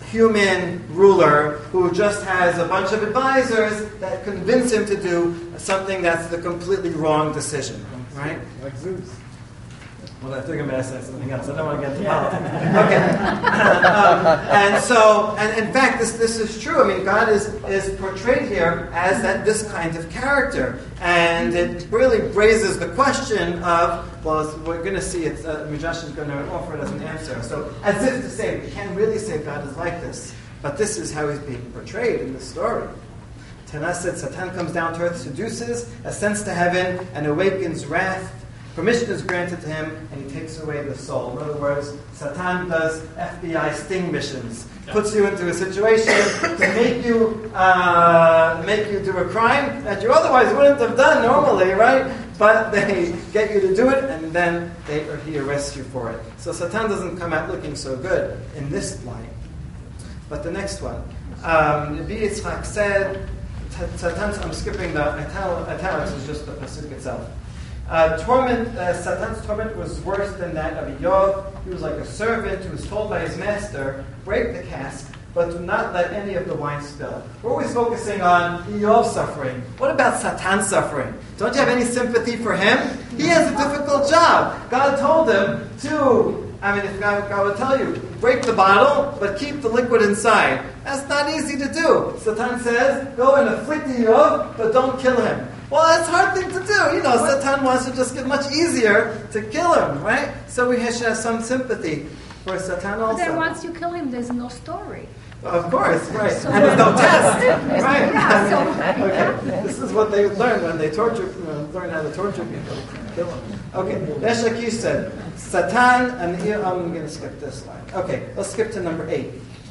human ruler who just has a bunch of advisors that convince him to do something that's the completely wrong decision. Right?
Like Zeus.
Well, I think I'm going to say something else. I don't want to get into politics. Okay. um, and so, and in fact, this this is true. I mean, God is is portrayed here as that this kind of character, and it really raises the question of, well, as we're going to see, it's uh, Midrash is going to offer it as an answer. So, as if to say, we can't really say God is like this, but this is how he's being portrayed in this story. Tanakh said, Satan comes down to earth, seduces, ascends to heaven, and awakens wrath. Permission is granted to him, and he takes away the soul. In other words, Satan does F B I sting missions, puts you into a situation to make you uh, make you do a crime that you otherwise wouldn't have done normally, right? But they get you to do it, and then they or he arrests you for it. So Satan doesn't come out looking so good in this light. But the next one, um, Rabbi Yitzchak said, Satan. I'm skipping the ital- italics. Is just the pasuk itself. Uh, torment, uh, Satan's torment was worse than that of Iyov. He was like a servant who was told by his master, break the cask, but do not let any of the wine spill. We're always focusing on Iyov's suffering. What about Satan's suffering? Don't you have any sympathy for him? He has a difficult job. God told him to, I mean, if God, God would tell you, break the bottle, but keep the liquid inside. That's not easy to do. Satan says, go and afflict Iyov, but don't kill him. Well, that's a hard thing to do. You know, Satan wants to just get much easier to kill him, right? So we should have some sympathy for Satan also.
But then once you kill him, there's no story.
Well, of course, right.
So
and there's no test, right?
Yeah, so,
okay. This is what they learn when they torture, uh, learn how to torture people, kill them. Okay, Resh Lakish said, Satan, and here I'm going to skip this line. Okay, let's skip to number eight.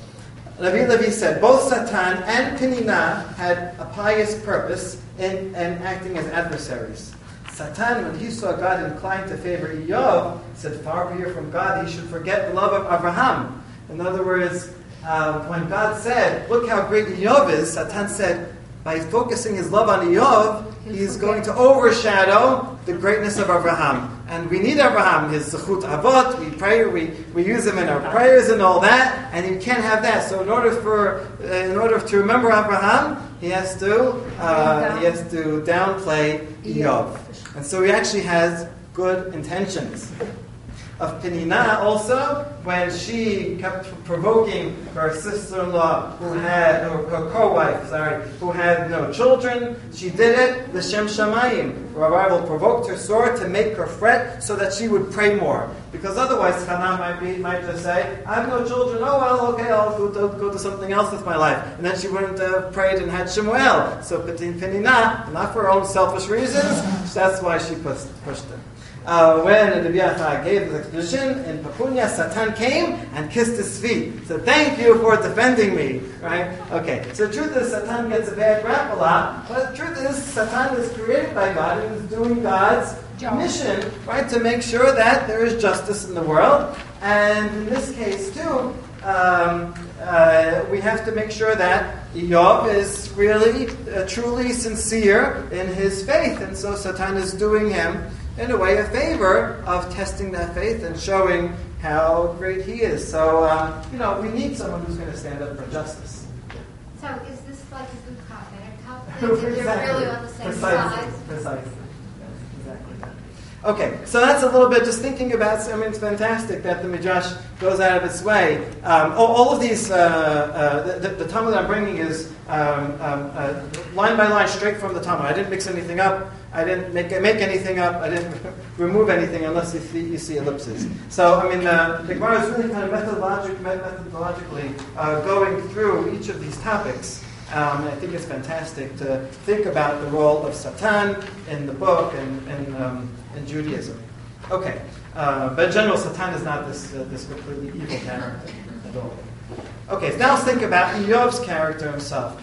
Levi Levi said, both Satan and Penina had a pious purpose in, in acting as adversaries. Satan, when he saw God inclined to favor Iyov, said, far be it from God, he should forget the love of Abraham. In other words, uh, when God said, look how great Iyov is, Satan said, by focusing his love on Iyov, he's going to overshadow the greatness of Abraham. And we need Abraham, his zechut avot, we pray, we, we use him in our prayers and all that, and you can't have that. So in order for, uh, in order to remember Abraham, he has to, uh, he has to downplay Iyov. And so he actually has good intentions. Of Penina also, when she kept provoking her sister-in-law, who had, or her co-wife, sorry, who had no children, she did it, l'shem shamayim. Her rival provoked her sore to make her fret so that she would pray more. Because otherwise, Hannah might, be, might just say, I have no children, oh well, okay, I'll go to, go to something else with my life. And then she wouldn't have prayed and had Shemuel. So Penina, not for her own selfish reasons, that's why she pushed, pushed it. Uh, when Rabbi Yochanan gave the exposition in Papunya, Satan came and kissed his feet. So thank you for defending me, right? Okay, so the truth is Satan gets a bad rap a lot, but the truth is Satan is created by God and is doing God's mission, right, to make sure that there is justice in the world. And in this case too, um, uh, we have to make sure that Iyov is really, uh, truly sincere in his faith. And so Satan is doing him in a way, a favor of testing that faith and showing how great he is. So, um, you know, we need someone who's going to stand up for justice.
So, is this like a good cop, bad cop thing? That they're really on the same
Precisely.
side?
Precisely. Exactly that. Okay, so that's a little bit just thinking about, I mean, it's fantastic that the Midrash goes out of its way. Um, all, all of these, uh, uh, the, the Talmud I'm bringing is um, um, uh, line by line straight from the Talmud. I didn't mix anything up. I didn't make make anything up. I didn't remove anything unless you see, you see ellipses. So, I mean, uh, the Gemara is really kind of methodologic, methodologically uh, going through each of these topics. Um, and I think it's fantastic to think about the role of Satan in the book and, and um, in Judaism. Okay, uh, but in general, Satan is not this uh, this completely evil character at all. Okay, so now let's think about Iyov's character himself.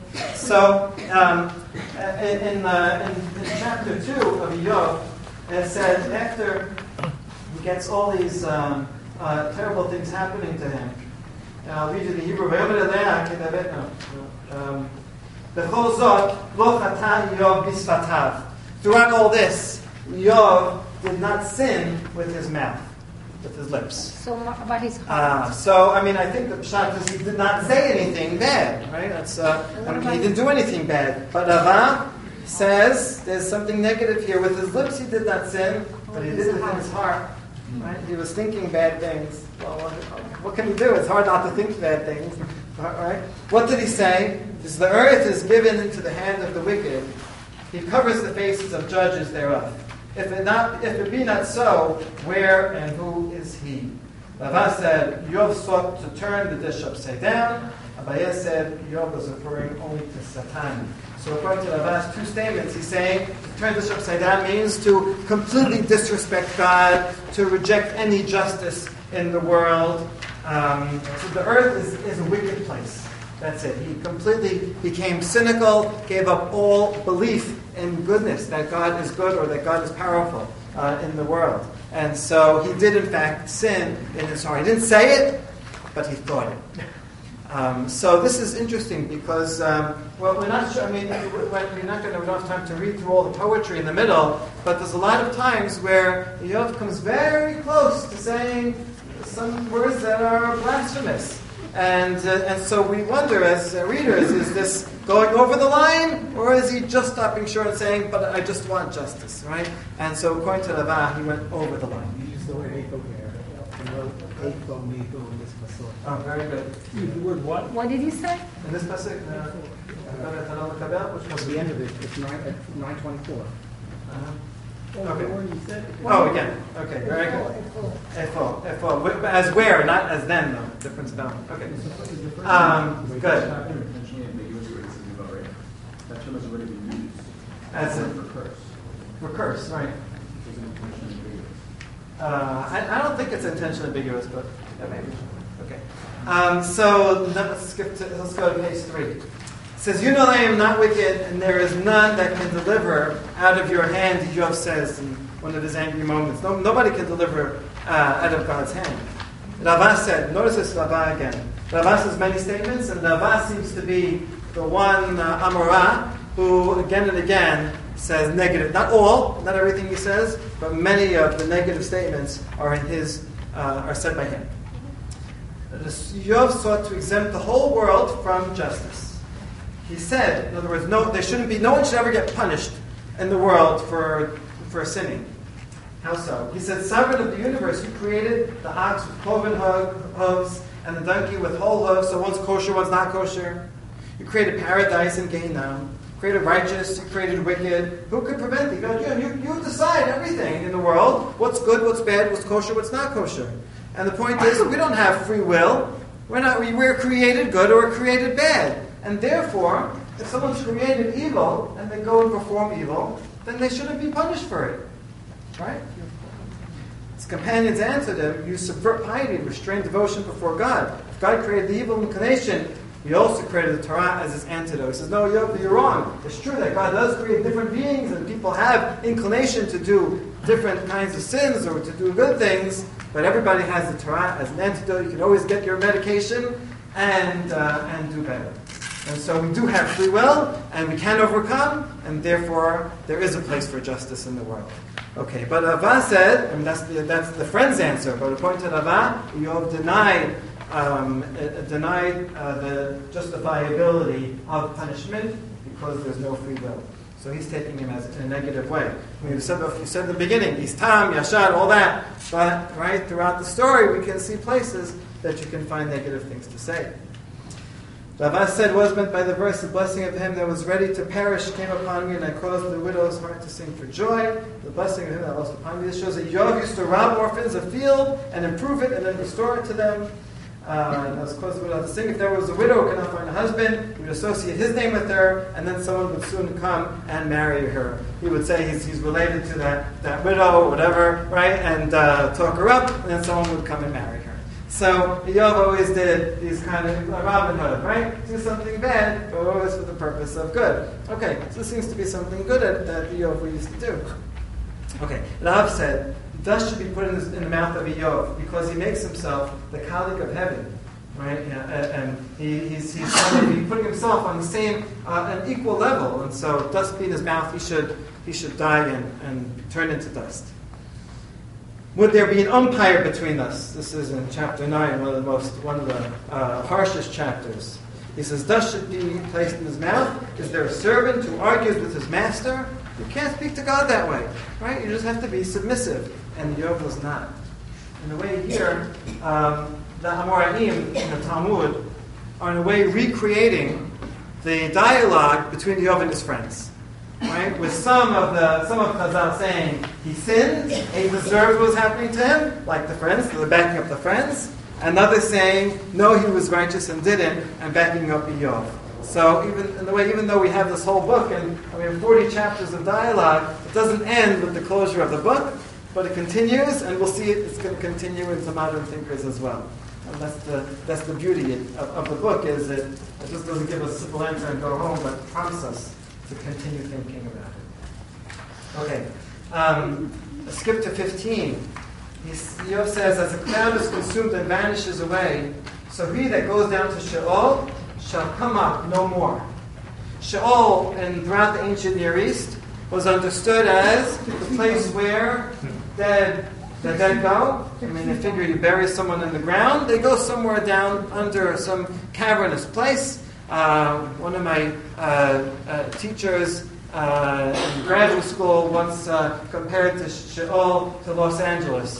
So, um, in, in, uh, in, in chapter two of Iyov, it says, after he gets all these um, uh, terrible things happening to him. And I'll read you the Hebrew. Um, Throughout all this, Yov did not sin with his mouth, with his lips.
So about his heart.
Uh, so, I mean, I think the pshat is he did not say anything bad, right? That's uh, I mean, he didn't do anything bad. But Rava says there's something negative here. With his lips, he did not sin, but he did it in his heart. Right? He was thinking bad things. Well, what, what can you do? It's hard not to think bad things. Right? What did he say? Because the earth is given into the hand of the wicked. He covers the faces of judges thereof. If it not, if it be not so, where and who is he? Rava said, Yov sought to turn the dish upside down. Abaye said, Yov was referring only to Satan. So according to Rava's two statements, he's saying to turn this upside down means to completely disrespect God, to reject any justice in the world. Um, so the earth is, is a wicked place. That's it. He completely became cynical, gave up all belief in goodness, that God is good or that God is powerful uh, in the world. And so he did, in fact, sin in his heart. He didn't say it, but he thought it. Um, so this is interesting because, um, well, we're not sure, I mean, we're not going to have enough time to read through all the poetry in the middle, but there's a lot of times where Yov comes very close to saying some words that are blasphemous. And uh, and so we wonder as uh, readers, is this going over the line, or is he just stopping short and saying, but I just want justice, right? And so according to Rava, he went over the line.
You used the word eifo here. The word eifo, neifo in this pasuk.
Oh, very good.
The word what?
What did he say?
In this pasuk, uh, which
At the end of it, it's nine, at nine twenty-four.
uh-huh.
Oh,
Okay.
the word you said?
Oh, again. Okay, very good. Efo, efo. Wh- As where, not as then, though. Different spelling. Okay. Um, good.
That term has already been used.
As in,
for curse.
for curse, right.
It's intentionally ambiguous.
Uh, I, I don't think it's intentionally ambiguous, but yeah, maybe. Okay. Um, so let's skip to, let's go to page three. It says, "You know I am not wicked, and there is none that can deliver out of your hand," Yov says in one of his angry moments. No, nobody can deliver uh, out of God's hand. Rava said, notice this Rava again. Rava says many statements, and Rava seems to be the one uh, Amorah who again and again says negative. Not all, not everything he says, but many of the negative statements are in his uh, are said by him. Yov sought to exempt the whole world from justice. He said, in other words, no, there shouldn't be, no one should ever get punished in the world for for sinning. How so? He said, sovereign of the universe, you created the ox with cloven hooves and the donkey with whole hooves, so one's kosher, one's not kosher. You created paradise and Gehinnom. You created righteous, you created wicked. Who could prevent you? God, you, you decide everything in the world. What's good, what's bad, what's kosher, what's not kosher. And the point is, we don't have free will. We're not. We're created good or created bad. And therefore, if someone's created evil and they go and perform evil, then they shouldn't be punished for it. Right? His companions answered him, you subvert piety and restrain devotion before God. If God created the evil inclination, he also created the Torah as his antidote. He says, no, Yov, you're wrong. It's true that God does create different beings and people have inclination to do different kinds of sins or to do good things, but everybody has the Torah as an antidote. You can always get your medication and uh, and do better. And so we do have free will, and we can overcome, and therefore there is a place for justice in the world. Okay, but Rava said, and that's the, that's the friend's answer, but according to Rava, Yov denied, um, uh, denied uh, the justifiability of punishment because there's no free will. So he's taking him as in a negative way. I mean, you said, you said in the beginning, he's Tam, Yashad, all that, but right throughout the story we can see places that you can find negative things to say. Rava said, what was meant by the verse, the blessing of him that was ready to perish came upon me, and I caused the widow's heart to sing for joy. The blessing of him that lost upon me. This shows that Yov used to rob orphans a field and improve it and then restore it to them. Uh, and that was caused the widow to sing. If there was a widow who could not find a husband, he would associate his name with her, and then someone would soon come and marry her. He would say he's, he's related to that, that widow or whatever, right, and uh, talk her up, and then someone would come and marry her. So Yov always did these kind of uh, Robin Hood, right? Do something bad, but always for the purpose of good. Okay, so this seems to be something good that, that Yov used to do. Okay, Rav said, dust should be put in, this, in the mouth of Iyov, because he makes himself the colleague of heaven. Right, and, and he, he's, he's going to be putting himself on the same, uh, an equal level, and so dust be in his mouth, he should he should die and, and turn into dust. Would there be an umpire between us? This is in chapter nine, one of the most one of the uh, harshest chapters. He says, dust should be placed in his mouth. Is there a servant who argues with his master? You can't speak to God that way, right? You just have to be submissive, and Iyov was not. In a way here. Um, The Amoraim in the Talmud are in a way recreating the dialogue between Iyov and his friends, right? With some of the some of Chazal saying he sinned, he deserved what was happening to him, like the friends, so they're backing up the friends. Another saying, no, he was righteous and didn't, and backing up Iyov. So even in the way, even though we have this whole book and we have forty chapters of dialogue, it doesn't end with the closure of the book, but it continues, and we'll see it, it's going to continue into modern thinkers as well. And that's the that's the beauty of, of the book, is it, it just doesn't give us a simple answer and go home, but prompts us to continue thinking about it. Okay, um, skip to fifteen. Iyov says, as a cloud is consumed and vanishes away, so he that goes down to Sheol shall come up no more. Sheol, and throughout the ancient Near East, was understood as the place where dead the dead go. I mean, they figure you bury someone in the ground, they go somewhere down under some cavernous place. Uh, one of my uh, uh, teachers uh, in graduate school once uh, compared to Sheol to Los Angeles.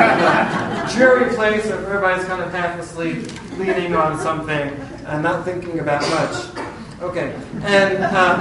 Dreary place where everybody's kind of half asleep, leaning on something, and not thinking about much. Okay, and uh,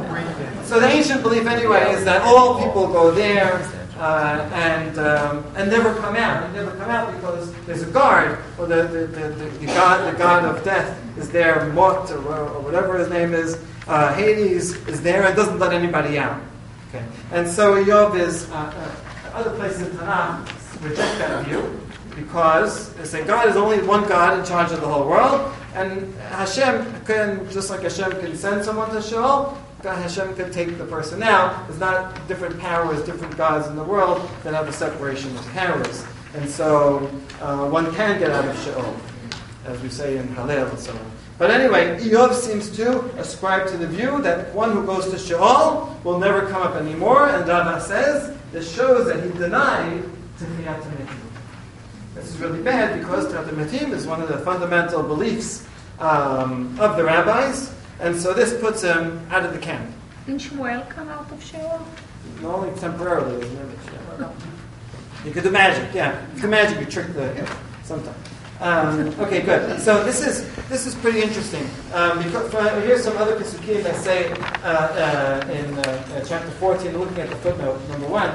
so the ancient belief anyway is that all people go there. Uh, and um, and never come out. And never come out because there's a guard, or the the, the, the, the god the god of death is there, Mot, or, or whatever his name is. Uh, Hades is there and doesn't let anybody out. Okay, and so Iyov is uh, uh, other places in Tanakh reject that view because they say God is only one God in charge of the whole world, and Hashem can, just like Hashem can send someone to Sheol, God, Hashem could take the person out. There's not different powers, different gods in the world that have a separation of powers. And so uh, one can get out of Sheol, as we say in Hallel and so on. But anyway, Iyov seems to ascribe to the view that one who goes to Sheol will never come up anymore. And Rava says this shows that he denied Techiyat HaMetim. This is really bad because Techiyat HaMetim is one of the fundamental beliefs um, of the rabbis. And so this puts him out of the camp.
Didn't Shmuel come out of Sheol?
Only temporarily, isn't it? You could do magic, yeah. You do magic, you trick the sometimes. Um, okay, good. So this is this is pretty interesting. Um, because uh, here's some other pesukim that say uh, uh, in uh, uh, chapter fourteen, looking at the footnote number one.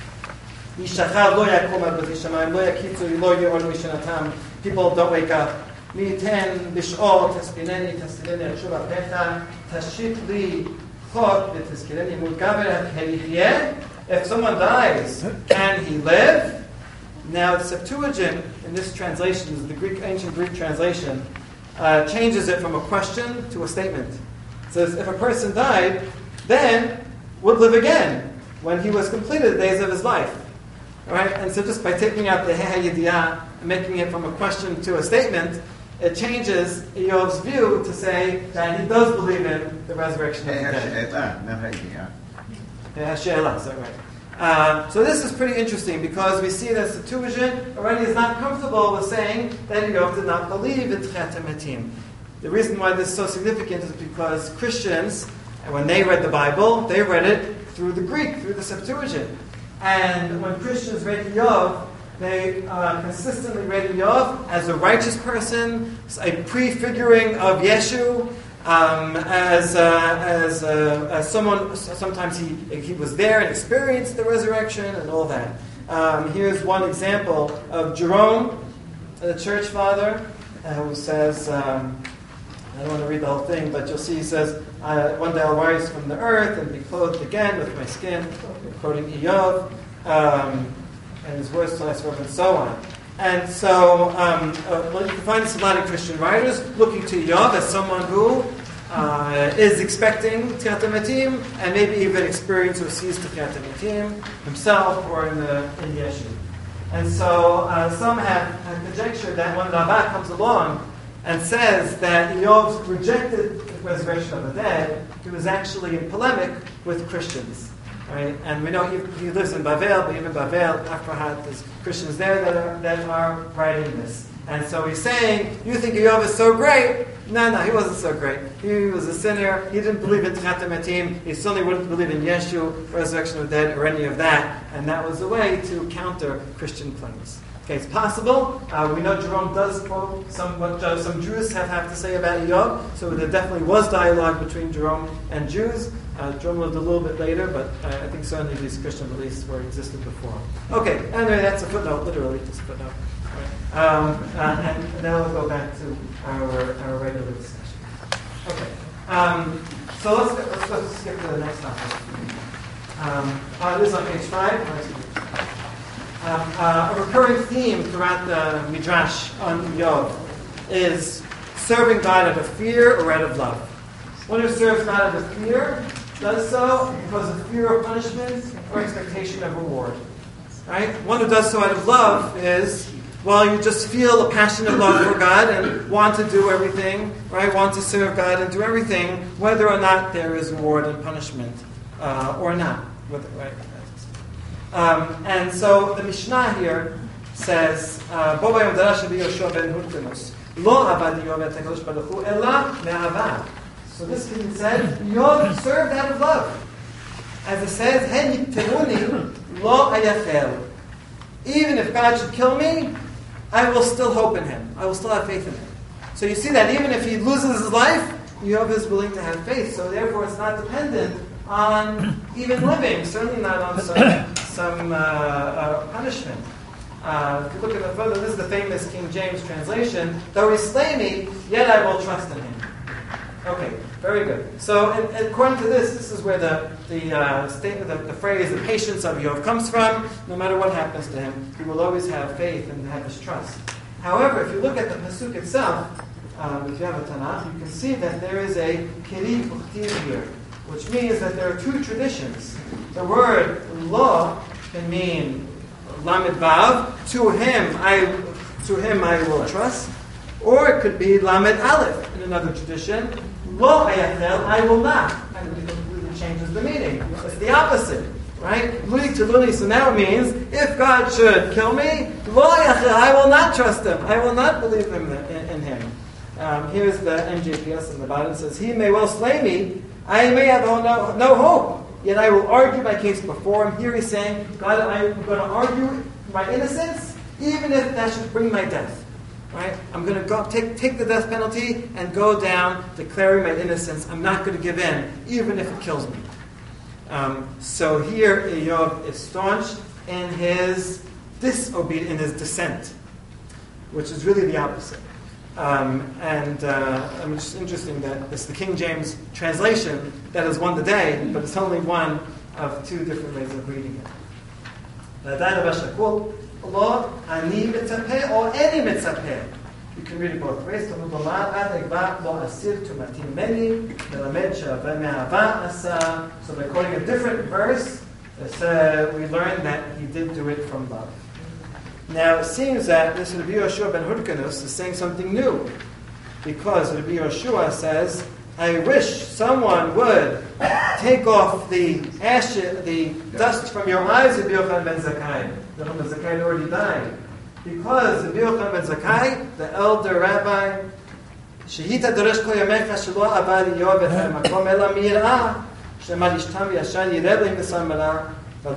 People don't wake up. If someone dies, can he live? Now, the Septuagint in this translation, is the Greek, ancient Greek translation, uh, changes it from a question to a statement. It says, if a person died, then would live again when he was completed the days of his life. All right? And so just by taking out the Heha Yediyah and making it from a question to a statement, it changes Iyov's view to say that he does believe in the resurrection of the dead. She'elah, is that right? Uh, so this is pretty interesting because we see that Septuagint already is not comfortable with saying that Iyov did not believe in Techiyat HaMetim. The reason why this is so significant is because Christians, when they read the Bible, they read it through the Greek, through the Septuagint. And when Christians read Iyov, they uh, consistently read Iyov as a righteous person, a prefiguring of Yeshu, um, as uh, as uh, as someone. Sometimes he he was there and experienced the resurrection and all that. Um, here's one example of Jerome, the church father, uh, who says. Um, I don't want to read the whole thing, but you'll see he says, uh, one day I'll rise from the earth and be clothed again with my skin, quoting Iyov, um, and his words to last forever, and so on. And so, um, uh, well, you can find this in a lot of Christian writers, looking to Iyov as someone who uh, is expecting Tchiat HaMetim, and maybe even experience or sees Tchiat HaMetim himself or in the in Yeshu. And so uh, some have, have conjectured that when Rabbah comes along and says that Iyov rejected the resurrection of the dead, he was actually in polemic with Christians. Right? And we know he, he lives in Bavel, but even Bavel, Afrahat, there's Christians there that are, that are writing this. And so he's saying, you think Iyov is so great? No, no, he wasn't so great. He was a sinner. He didn't believe in Tchiat HaMetim. He certainly wouldn't believe in Yeshu, resurrection of the dead, or any of that. And that was a way to counter Christian claims. Okay, it's possible. Uh, we know Jerome does quote some what uh, some Jews have, have to say about Iyov. So there definitely was dialogue between Jerome and Jews. Uh, Jerome lived a little bit later, but uh, I think certainly these Christian beliefs were existed before. Okay, anyway, that's a footnote, literally just a footnote. Um, uh, and now we'll go back to our our regular discussion. Okay, um, so let's go, let's go skip to the next topic. Um, uh, this is on page five. Um, uh, a recurring theme throughout the Midrash on Iyov is serving God out of fear or out of love. One who serves God out of fear does so because of fear of punishment or expectation of reward. Right? One who does so out of love is, well, you just feel a passionate love for God and want to do everything, right? Want to serve God and do everything, whether or not there is reward and punishment uh, or not. Right? Um, and so the Mishnah here says, "Bo bayom darash Rabbi Yoshua ben Hurkanus, lo avad Iyov et HaKadosh Baruch Hu ela me'ava." So this being said, Iyov served out of love. As it says, "Hen yitteruni lo ayachel." Even if God should kill me, I will still hope in Him. I will still have faith in Him. So you see that even if he loses his life, Iyov is willing to have faith. So therefore, it's not dependent on even living, certainly not on some, some uh, uh, punishment. Uh, if you look at the further, this is the famous King James translation, though he slay me, yet I will trust in him. Okay, very good. So and, and according to this, this is where the the, uh, state, the the phrase, the patience of Iyov comes from. No matter what happens to him, he will always have faith and have his trust. However, if you look at the pasuk itself, um, if you have a Tanakh, you can see that there is a kiri uchtiv here, which means that there are two traditions. The word lo can mean lamed vav, to him I to him I will trust, or it could be lamed aleph in another tradition. Lo ayachel, I will not, and it completely changes the meaning. It's the opposite, right? Luli to luli. So now it means if God should kill me, lo ayachel, I will not trust him. I will not believe him in, in him. Um, here's the N J P S in the bottom. It says, "He may well slay me. I may have no, no hope, yet I will argue my case before him." Here he's saying, God, I'm going to argue my innocence, even if that should bring my death. Right? I'm going to go take take the death penalty and go down declaring my innocence. I'm not going to give in, even if it kills me. Um, so here, Iyov is staunch in his disobedience, in his dissent, which is really the opposite. Um, and uh, I mean, it's just interesting that it's the King James translation that is one today, but it's only one of two different ways of reading it. Lo ani mitzapeh or any mitzapeh. You can read it both ways. So by quoting a different verse, uh, we learn that he did do it from love. Now it seems that this Rabbi Yoshua ben Hurkanus is saying something new, because Rabbi Yoshua says, "I wish someone would take off the ash, the dust from your eyes, Rabbi Yochanan ben Zakkai." Rabbi Yochanan ben Zakkai had already died, because Rabbi Yochanan ben Zakkai, the elder rabbi, "Shehita doresh kol yamecha shelo avad Iyov et hamakom ela mirah shemad ishtam v'yashan yired leim v'samara." The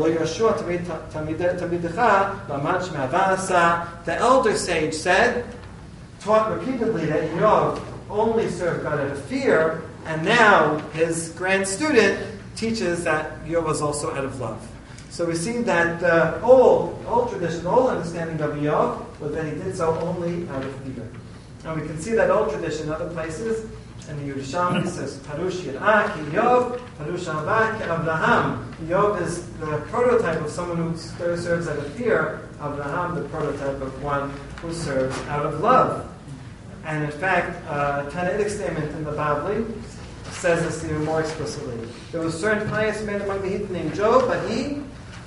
elder sage said, taught repeatedly that Iyov only served God out of fear, and now his grand student teaches that Iyov was also out of love. So we see that the old, old tradition, old understanding of Iyov was that he did so only out of fear. And we can see that old tradition in other places. And the Yerushalmi says, Parush Yir'ah ki Iyov, Parush Ahava ki Avraham. Iyov is the prototype of someone who serves out of fear. Avraham, the prototype of one who serves out of love. And in fact, a uh, Tannaitic statement in the Bavli says this even more explicitly. There was a certain pious man among the heathen named Job, but he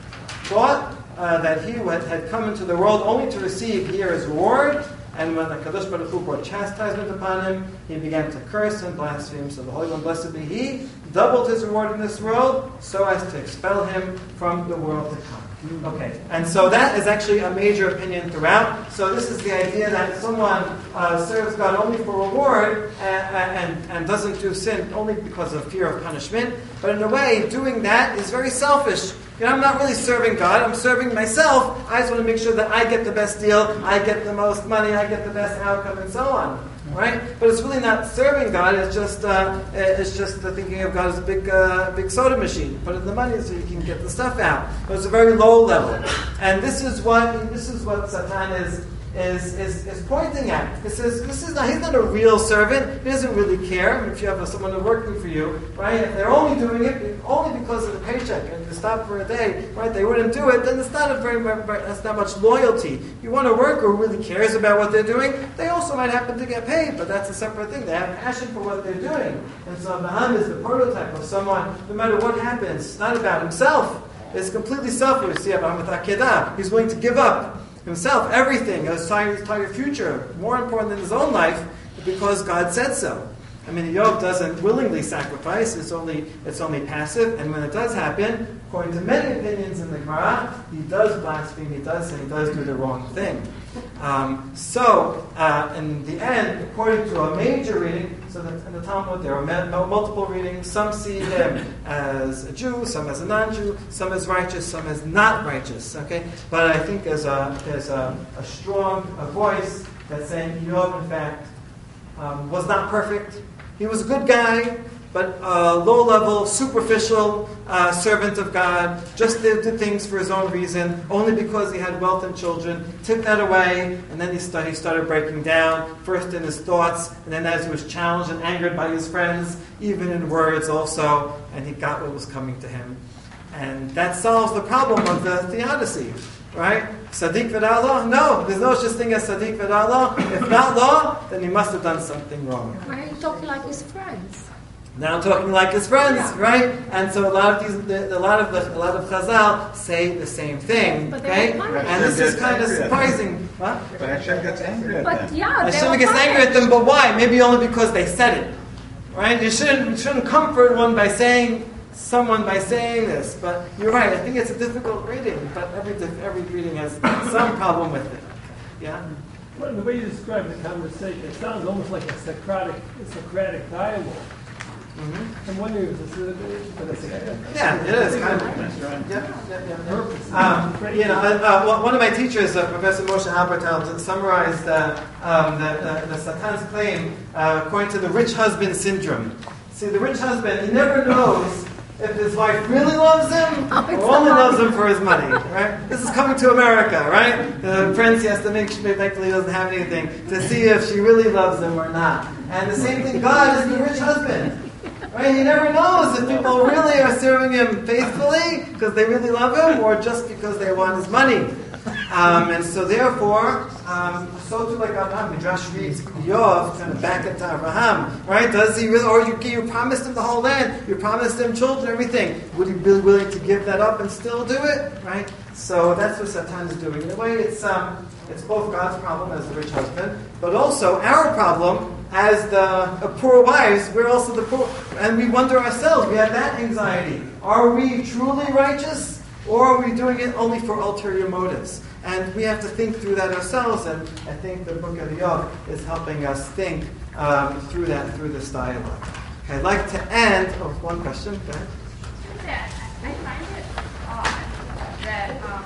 thought uh, that he had, had come into the world only to receive here his reward. And when the Kadosh Baruch Hu brought chastisement upon him, he began to curse and blaspheme. So the Holy One, blessed be He, doubled his reward in this world so as to expel him from the world to come. Okay, and so that is actually a major opinion throughout. So this is the idea that someone uh, serves God only for reward and, and, and doesn't do sin only because of fear of punishment. But in a way, doing that is very selfish. You know, I'm not really serving God, I'm serving myself. I just want to make sure that I get the best deal, I get the most money, I get the best outcome, and so on. Right? But it's really not serving God, it's just uh, it's just uh, thinking of God as a big uh, big soda machine. Put in the money so you can get the stuff out. But it's a very low level. And this is what this is what Satan is Is, is is pointing at. He says, this is not, he's not a real servant. He doesn't really care. I mean, if you have someone working for you, right, if they're only doing it only because of the paycheck and to stop for a day, right, they wouldn't do it, then it's not a very, very that's not much loyalty. You want a worker who really cares about what they're doing, they also might happen to get paid, but that's a separate thing. They have passion for what they're doing. And so Abraham is the prototype of someone, no matter what happens, it's not about himself. It's completely selfish. See, Abraham with Akedah, he's willing to give up himself, everything, his entire, entire future, more important than his own life, because God said so. I mean, Job doesn't willingly sacrifice; it's only it's only passive. And when it does happen, according to many opinions in the Gemara, he does blaspheme, he does sin, he does do the wrong thing. Um, so, uh, in the end, according to a major reading, so that in the Talmud there are multiple readings. Some see him as a Jew, some as a non-Jew, some as righteous, some as not righteous. Okay, but I think there's a there's a, a strong a voice that's saying Job, in fact, um, was not perfect. He was a good guy, but a low-level, superficial uh, servant of God, just did, did things for his own reason, only because he had wealth and children, took that away, and then he, start, he started breaking down, first in his thoughts, and then as he was challenged and angered by his friends, even in words also, and he got what was coming to him. And that solves the problem of the theodicy. Right? Sadiq without law? No, there's no such thing as Sadiq without law. If not law, then he must have done something wrong.
Why are you talking like his friends?
Now I'm talking like his friends,
Yeah.
right? And so a lot of these, the, a lot of the, a lot of Chazal say the same thing,
But they
okay?
were punished.
And this is kind of surprising. What?
But Hashem gets angry at
But
them.
yeah, they
Hashem
were
gets angry at
punished.
them, but why? Maybe only because they said it, right? You shouldn't you shouldn't comfort one by saying someone by saying this. But you're right. I think it's a difficult reading, but every every reading has some problem with it. Yeah.
Well, the way you describe the conversation, it sounds almost like a Socratic, a Socratic dialogue.
Mm-hmm.
I'm wondering if this is a,
Yeah, it is kind of. Yeah, yeah, yeah. Um, you know, uh, uh, one of my teachers, uh, Professor Moshe Halbertal, summarized uh, um, the, the, the Satan's claim uh, according to the rich husband syndrome. See, the rich husband, he never knows if his wife really loves him or only loves him for his money, right? This is coming to America, right? The prince he has to make sure that he doesn't have anything to see if she really loves him or not. And the same thing, God is the rich husband. Right? He never knows if people really are serving him faithfully because they really love him or just because they want his money. Um, and so therefore, um, so too like Abraham, Midrash reads Yov, kind of back into Abraham, right? Does he really, or you, you promised him the whole land, you promised him children, everything. Would he be willing to give that up and still do it, right? So that's what Satan is doing. In a way, it's um, it's both God's problem as the rich husband, but also our problem as the uh, poor wives. We're also the poor, and we wonder ourselves. We have that anxiety: are we truly righteous, or are we doing it only for ulterior motives? And we have to think through that ourselves. And I think the Book of Yov is helping us think um, through that through this dialogue. Okay, I'd like to end. Oh, one question. Go ahead.
Yeah, I find it odd that um,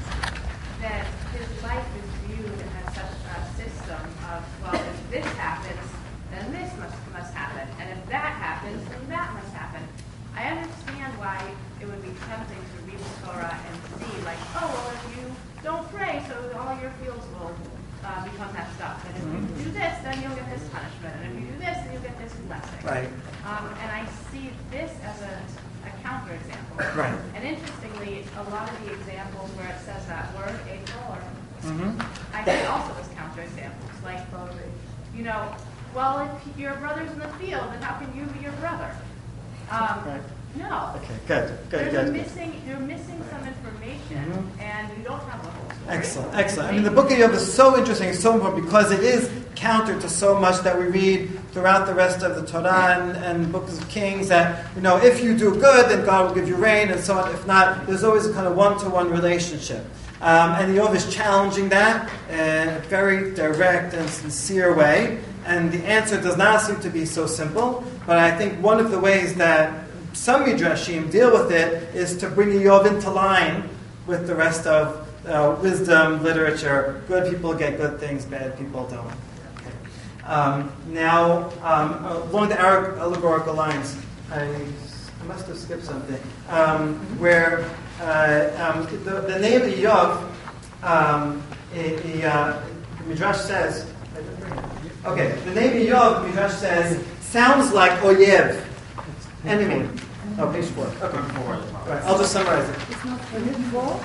that his life is viewed as such a system of, well, if this happens, then this must must happen, and if that happens, then that must happen. I understand why it would be tempting to read the Torah and see, like, oh, well, if you don't pray, so all your fields will uh, become messed up, and if you do this, then you'll get this punishment, and if you do this, then you'll get this blessing.
Right.
Um, and I see this as a a counterexample.
Right.
And interestingly, a lot of the examples where it says that word, April, or
Mm-hmm.
I see also as counterexamples. Like, you know, well, if your brother's in the field, then how can you be your brother? Um,
Right.
No.
Okay, good, good,
There's a
good.
missing, you're missing some information,
Mhm.
and you don't have the whole story.
Excellent, excellent. I mean, the book of Job is so interesting, so important, because it is counter to so much that we read throughout the rest of the Torah and, and books of Kings, that, you know, if you do good, then God will give you rain, and so on. If not, there's always a kind of one-to-one relationship. Um, and Job is challenging that in a very direct and sincere way. And the answer does not seem to be so simple, but I think one of the ways that some Midrashim deal with it is to bring Job into line with the rest of uh, wisdom, literature. Good people get good things, bad people don't. Okay. Um, now, um, along the allegorical lines, I, I must have skipped something, um, where uh, um, the, the name of Job, um, it, it, uh, Midrash says, okay, the name of Job, Midrash says, sounds like Oyev, enemy. Oh, page four. Okay. Right, I'll just summarize it.
It's not page four.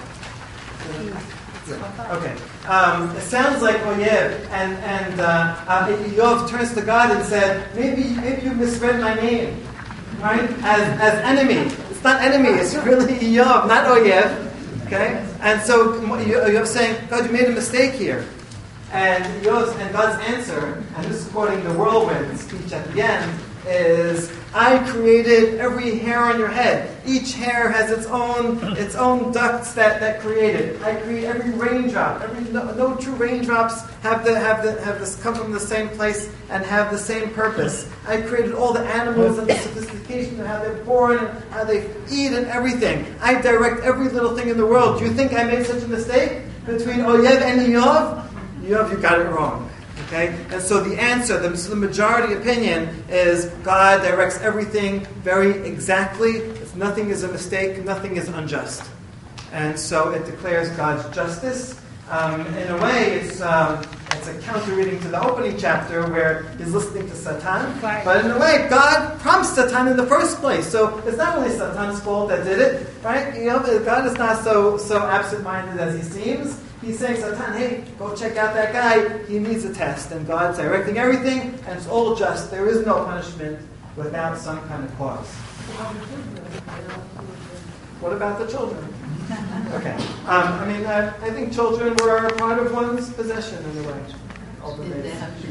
Okay. Um, it sounds like Oyev, and and uh, uh, Job turns to God and said, maybe maybe you misread my name, right? As as enemy. It's not enemy. It's really Job, not Oyev. Okay. And so Job's saying, God, you made a mistake here. And Job's, and God's answer, and this is quoting the whirlwind speech at the end, is, I created every hair on your head. Each hair has its own its own ducts that, that create it. I create every raindrop. Every no, no two raindrops have the have the have this come from the same place and have the same purpose. I created all the animals and the sophistication of how they're born and how they eat and everything. I direct every little thing in the world. Do you think I made such a mistake between Oyev and Job? Job, you got it wrong. Okay? And so the answer, the, the majority opinion, is God directs everything very exactly. It's, nothing is a mistake, nothing is unjust. And so it declares God's justice. Um, in a way, it's um, it's a counter-reading to the opening chapter where he's listening to Satan.
Right.
But in a way, God prompts Satan in the first place. So it's not really Satan's fault that did it, right? You know, God is not so so absent-minded as he seems. He's saying, Satan, hey, go check out that guy. He needs a test. And God's directing everything, and it's all just. There is no punishment without some kind of cause. What about the children? Okay. Um, I mean, uh, I think children were part of one's possession in a way. Ultimately.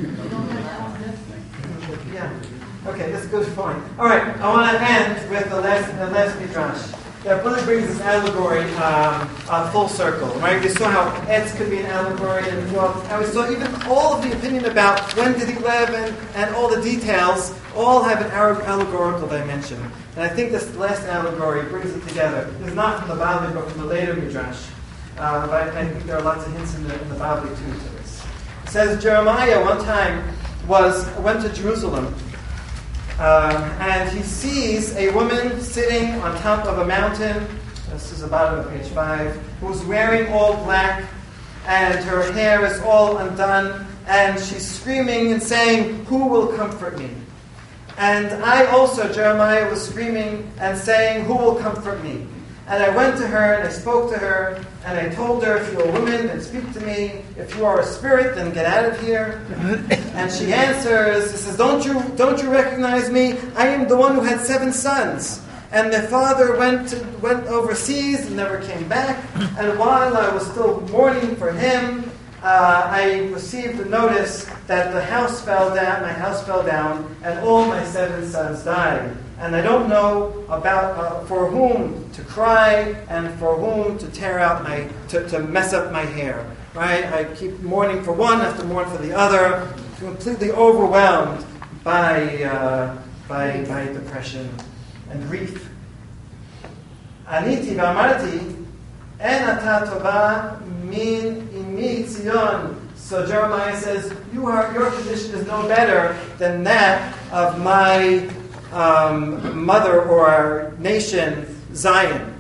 Yeah. Okay, that's a good point. All right, I want to end with the last, the last midrash. That really brings this allegory um, uh, full circle, right? We saw how Etz could be an allegory, and well, and we saw even all of the opinion about when did he live and, and all the details all have an allegorical dimension. And I think this last allegory brings it together. It's not from the Bavli, but from the later Midrash. Uh, but I think there are lots of hints in the, in the Bavli too to this. It says Jeremiah one time was went to Jerusalem. Um, and he sees a woman sitting on top of a mountain, this is the bottom of page five, who's wearing all black, and her hair is all undone, and she's screaming and saying, who will comfort me? And I also, Jeremiah, was screaming and saying, who will comfort me? And I went to her, and I spoke to her, and I told her, if you're a woman, then speak to me. If you are a spirit, then get out of here. And she answers, she says, don't you, don't you recognize me? I am the one who had seven sons. And their father went to, went overseas and never came back. And while I was still mourning for him, uh, I received a notice that the house fell down, my house fell down, and all my seven sons died. And I don't know about uh, for whom to cry and for whom to tear out my, to, to mess up my hair. Right? I keep mourning for one, I have to mourn for the other, completely overwhelmed by uh, by by depression and grief. Aniti v'amarti, en ata tova min imi Tzion. So Jeremiah says, you are, your condition is no better than that of my um, mother or nation, Zion.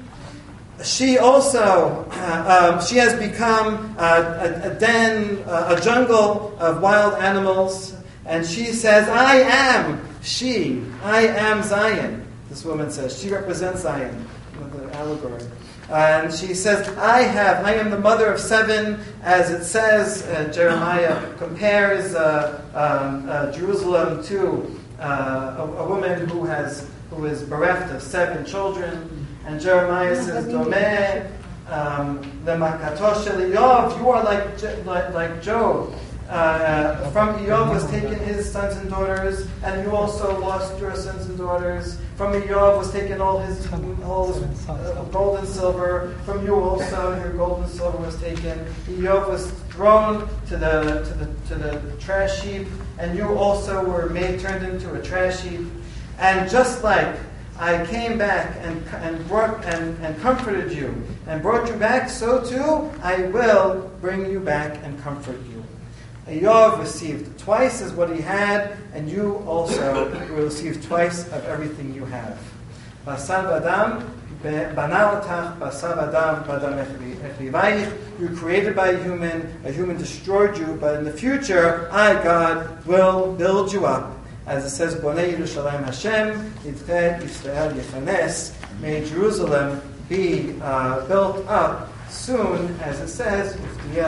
She also, uh, um, she has become uh, a, a den, uh, a jungle of wild animals. And she says, I am she. I am Zion. This woman says. She represents Zion, the allegory. And she says, I have, I am the mother of seven, as it says, uh, Jeremiah compares uh, um, uh, Jerusalem to uh, a, a woman who has who is bereft of seven children. And Jeremiah says, Domeh, um, the Makatosh shel Iyov, you are like, like, like Job. Uh, from Iyov was taken his sons and daughters, and you also lost your sons and daughters. From Iyov was taken all his, all his uh, gold and silver. From you also your gold and silver was taken. Iyov was thrown to the to the to the trash heap, and you also were made turned into a trash heap. And just like I came back and and brought and, and comforted you and brought you back, so too I will bring you back and comfort you. Iyov received twice as what he had, and you also will receive twice of everything you have. Basar v'adam, bana otach, basar v'adam, v'adam echvivayich. You were created by a human, a human destroyed you, but in the future, I, God, will build you up. As it says, Bonei Yerushalayim Hashem, Yitfed Yisrael Yefanes. May Jerusalem be uh, built up soon, as it says,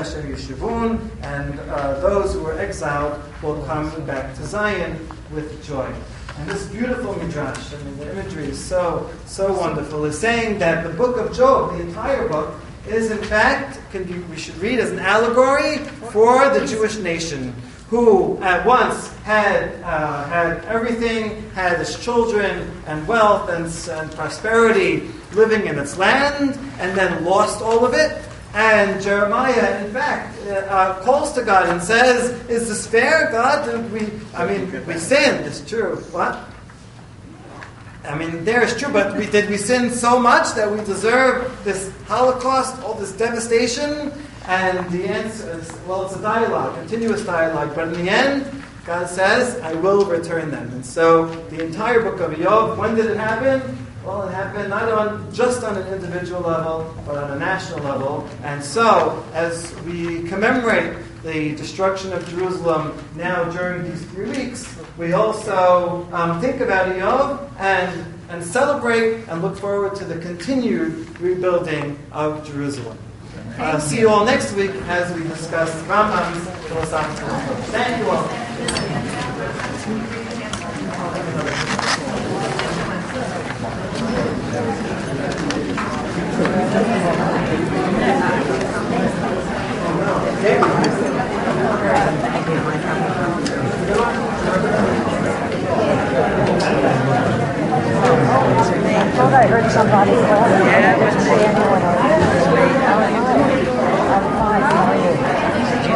and uh, those who were exiled will come back to Zion with joy. And this beautiful midrash, I mean, the imagery is so, so wonderful, is saying that the book of Job, the entire book, is in fact, can be, we should read as an allegory for the Jewish nation, who at once had uh, had everything, had its children and wealth and, and prosperity living in its land, and then lost all of it. And Jeremiah, in fact, uh, calls to God and says, "Is this fair, God? Did we? I mean, we sinned. It's true. What? I mean, there is true, but we, did we sin so much that we deserve this Holocaust, all this devastation?" And the answer is, well, it's a dialogue, continuous dialogue. But in the end, God says, I will return them. And so the entire book of Iyov, when did it happen? Well, it happened not on just on an individual level, but on a national level. And so, as we commemorate the destruction of Jerusalem now during these three weeks, we also um, think about Iyov and, and celebrate and look forward to the continued rebuilding of Jerusalem. Uh, see you all next week as we discuss Rambam's philosophical approach. Thank you all.
I thought I heard somebody call me. I didn't see anyone else.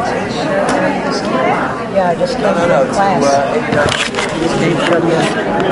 Yeah, I just came from class.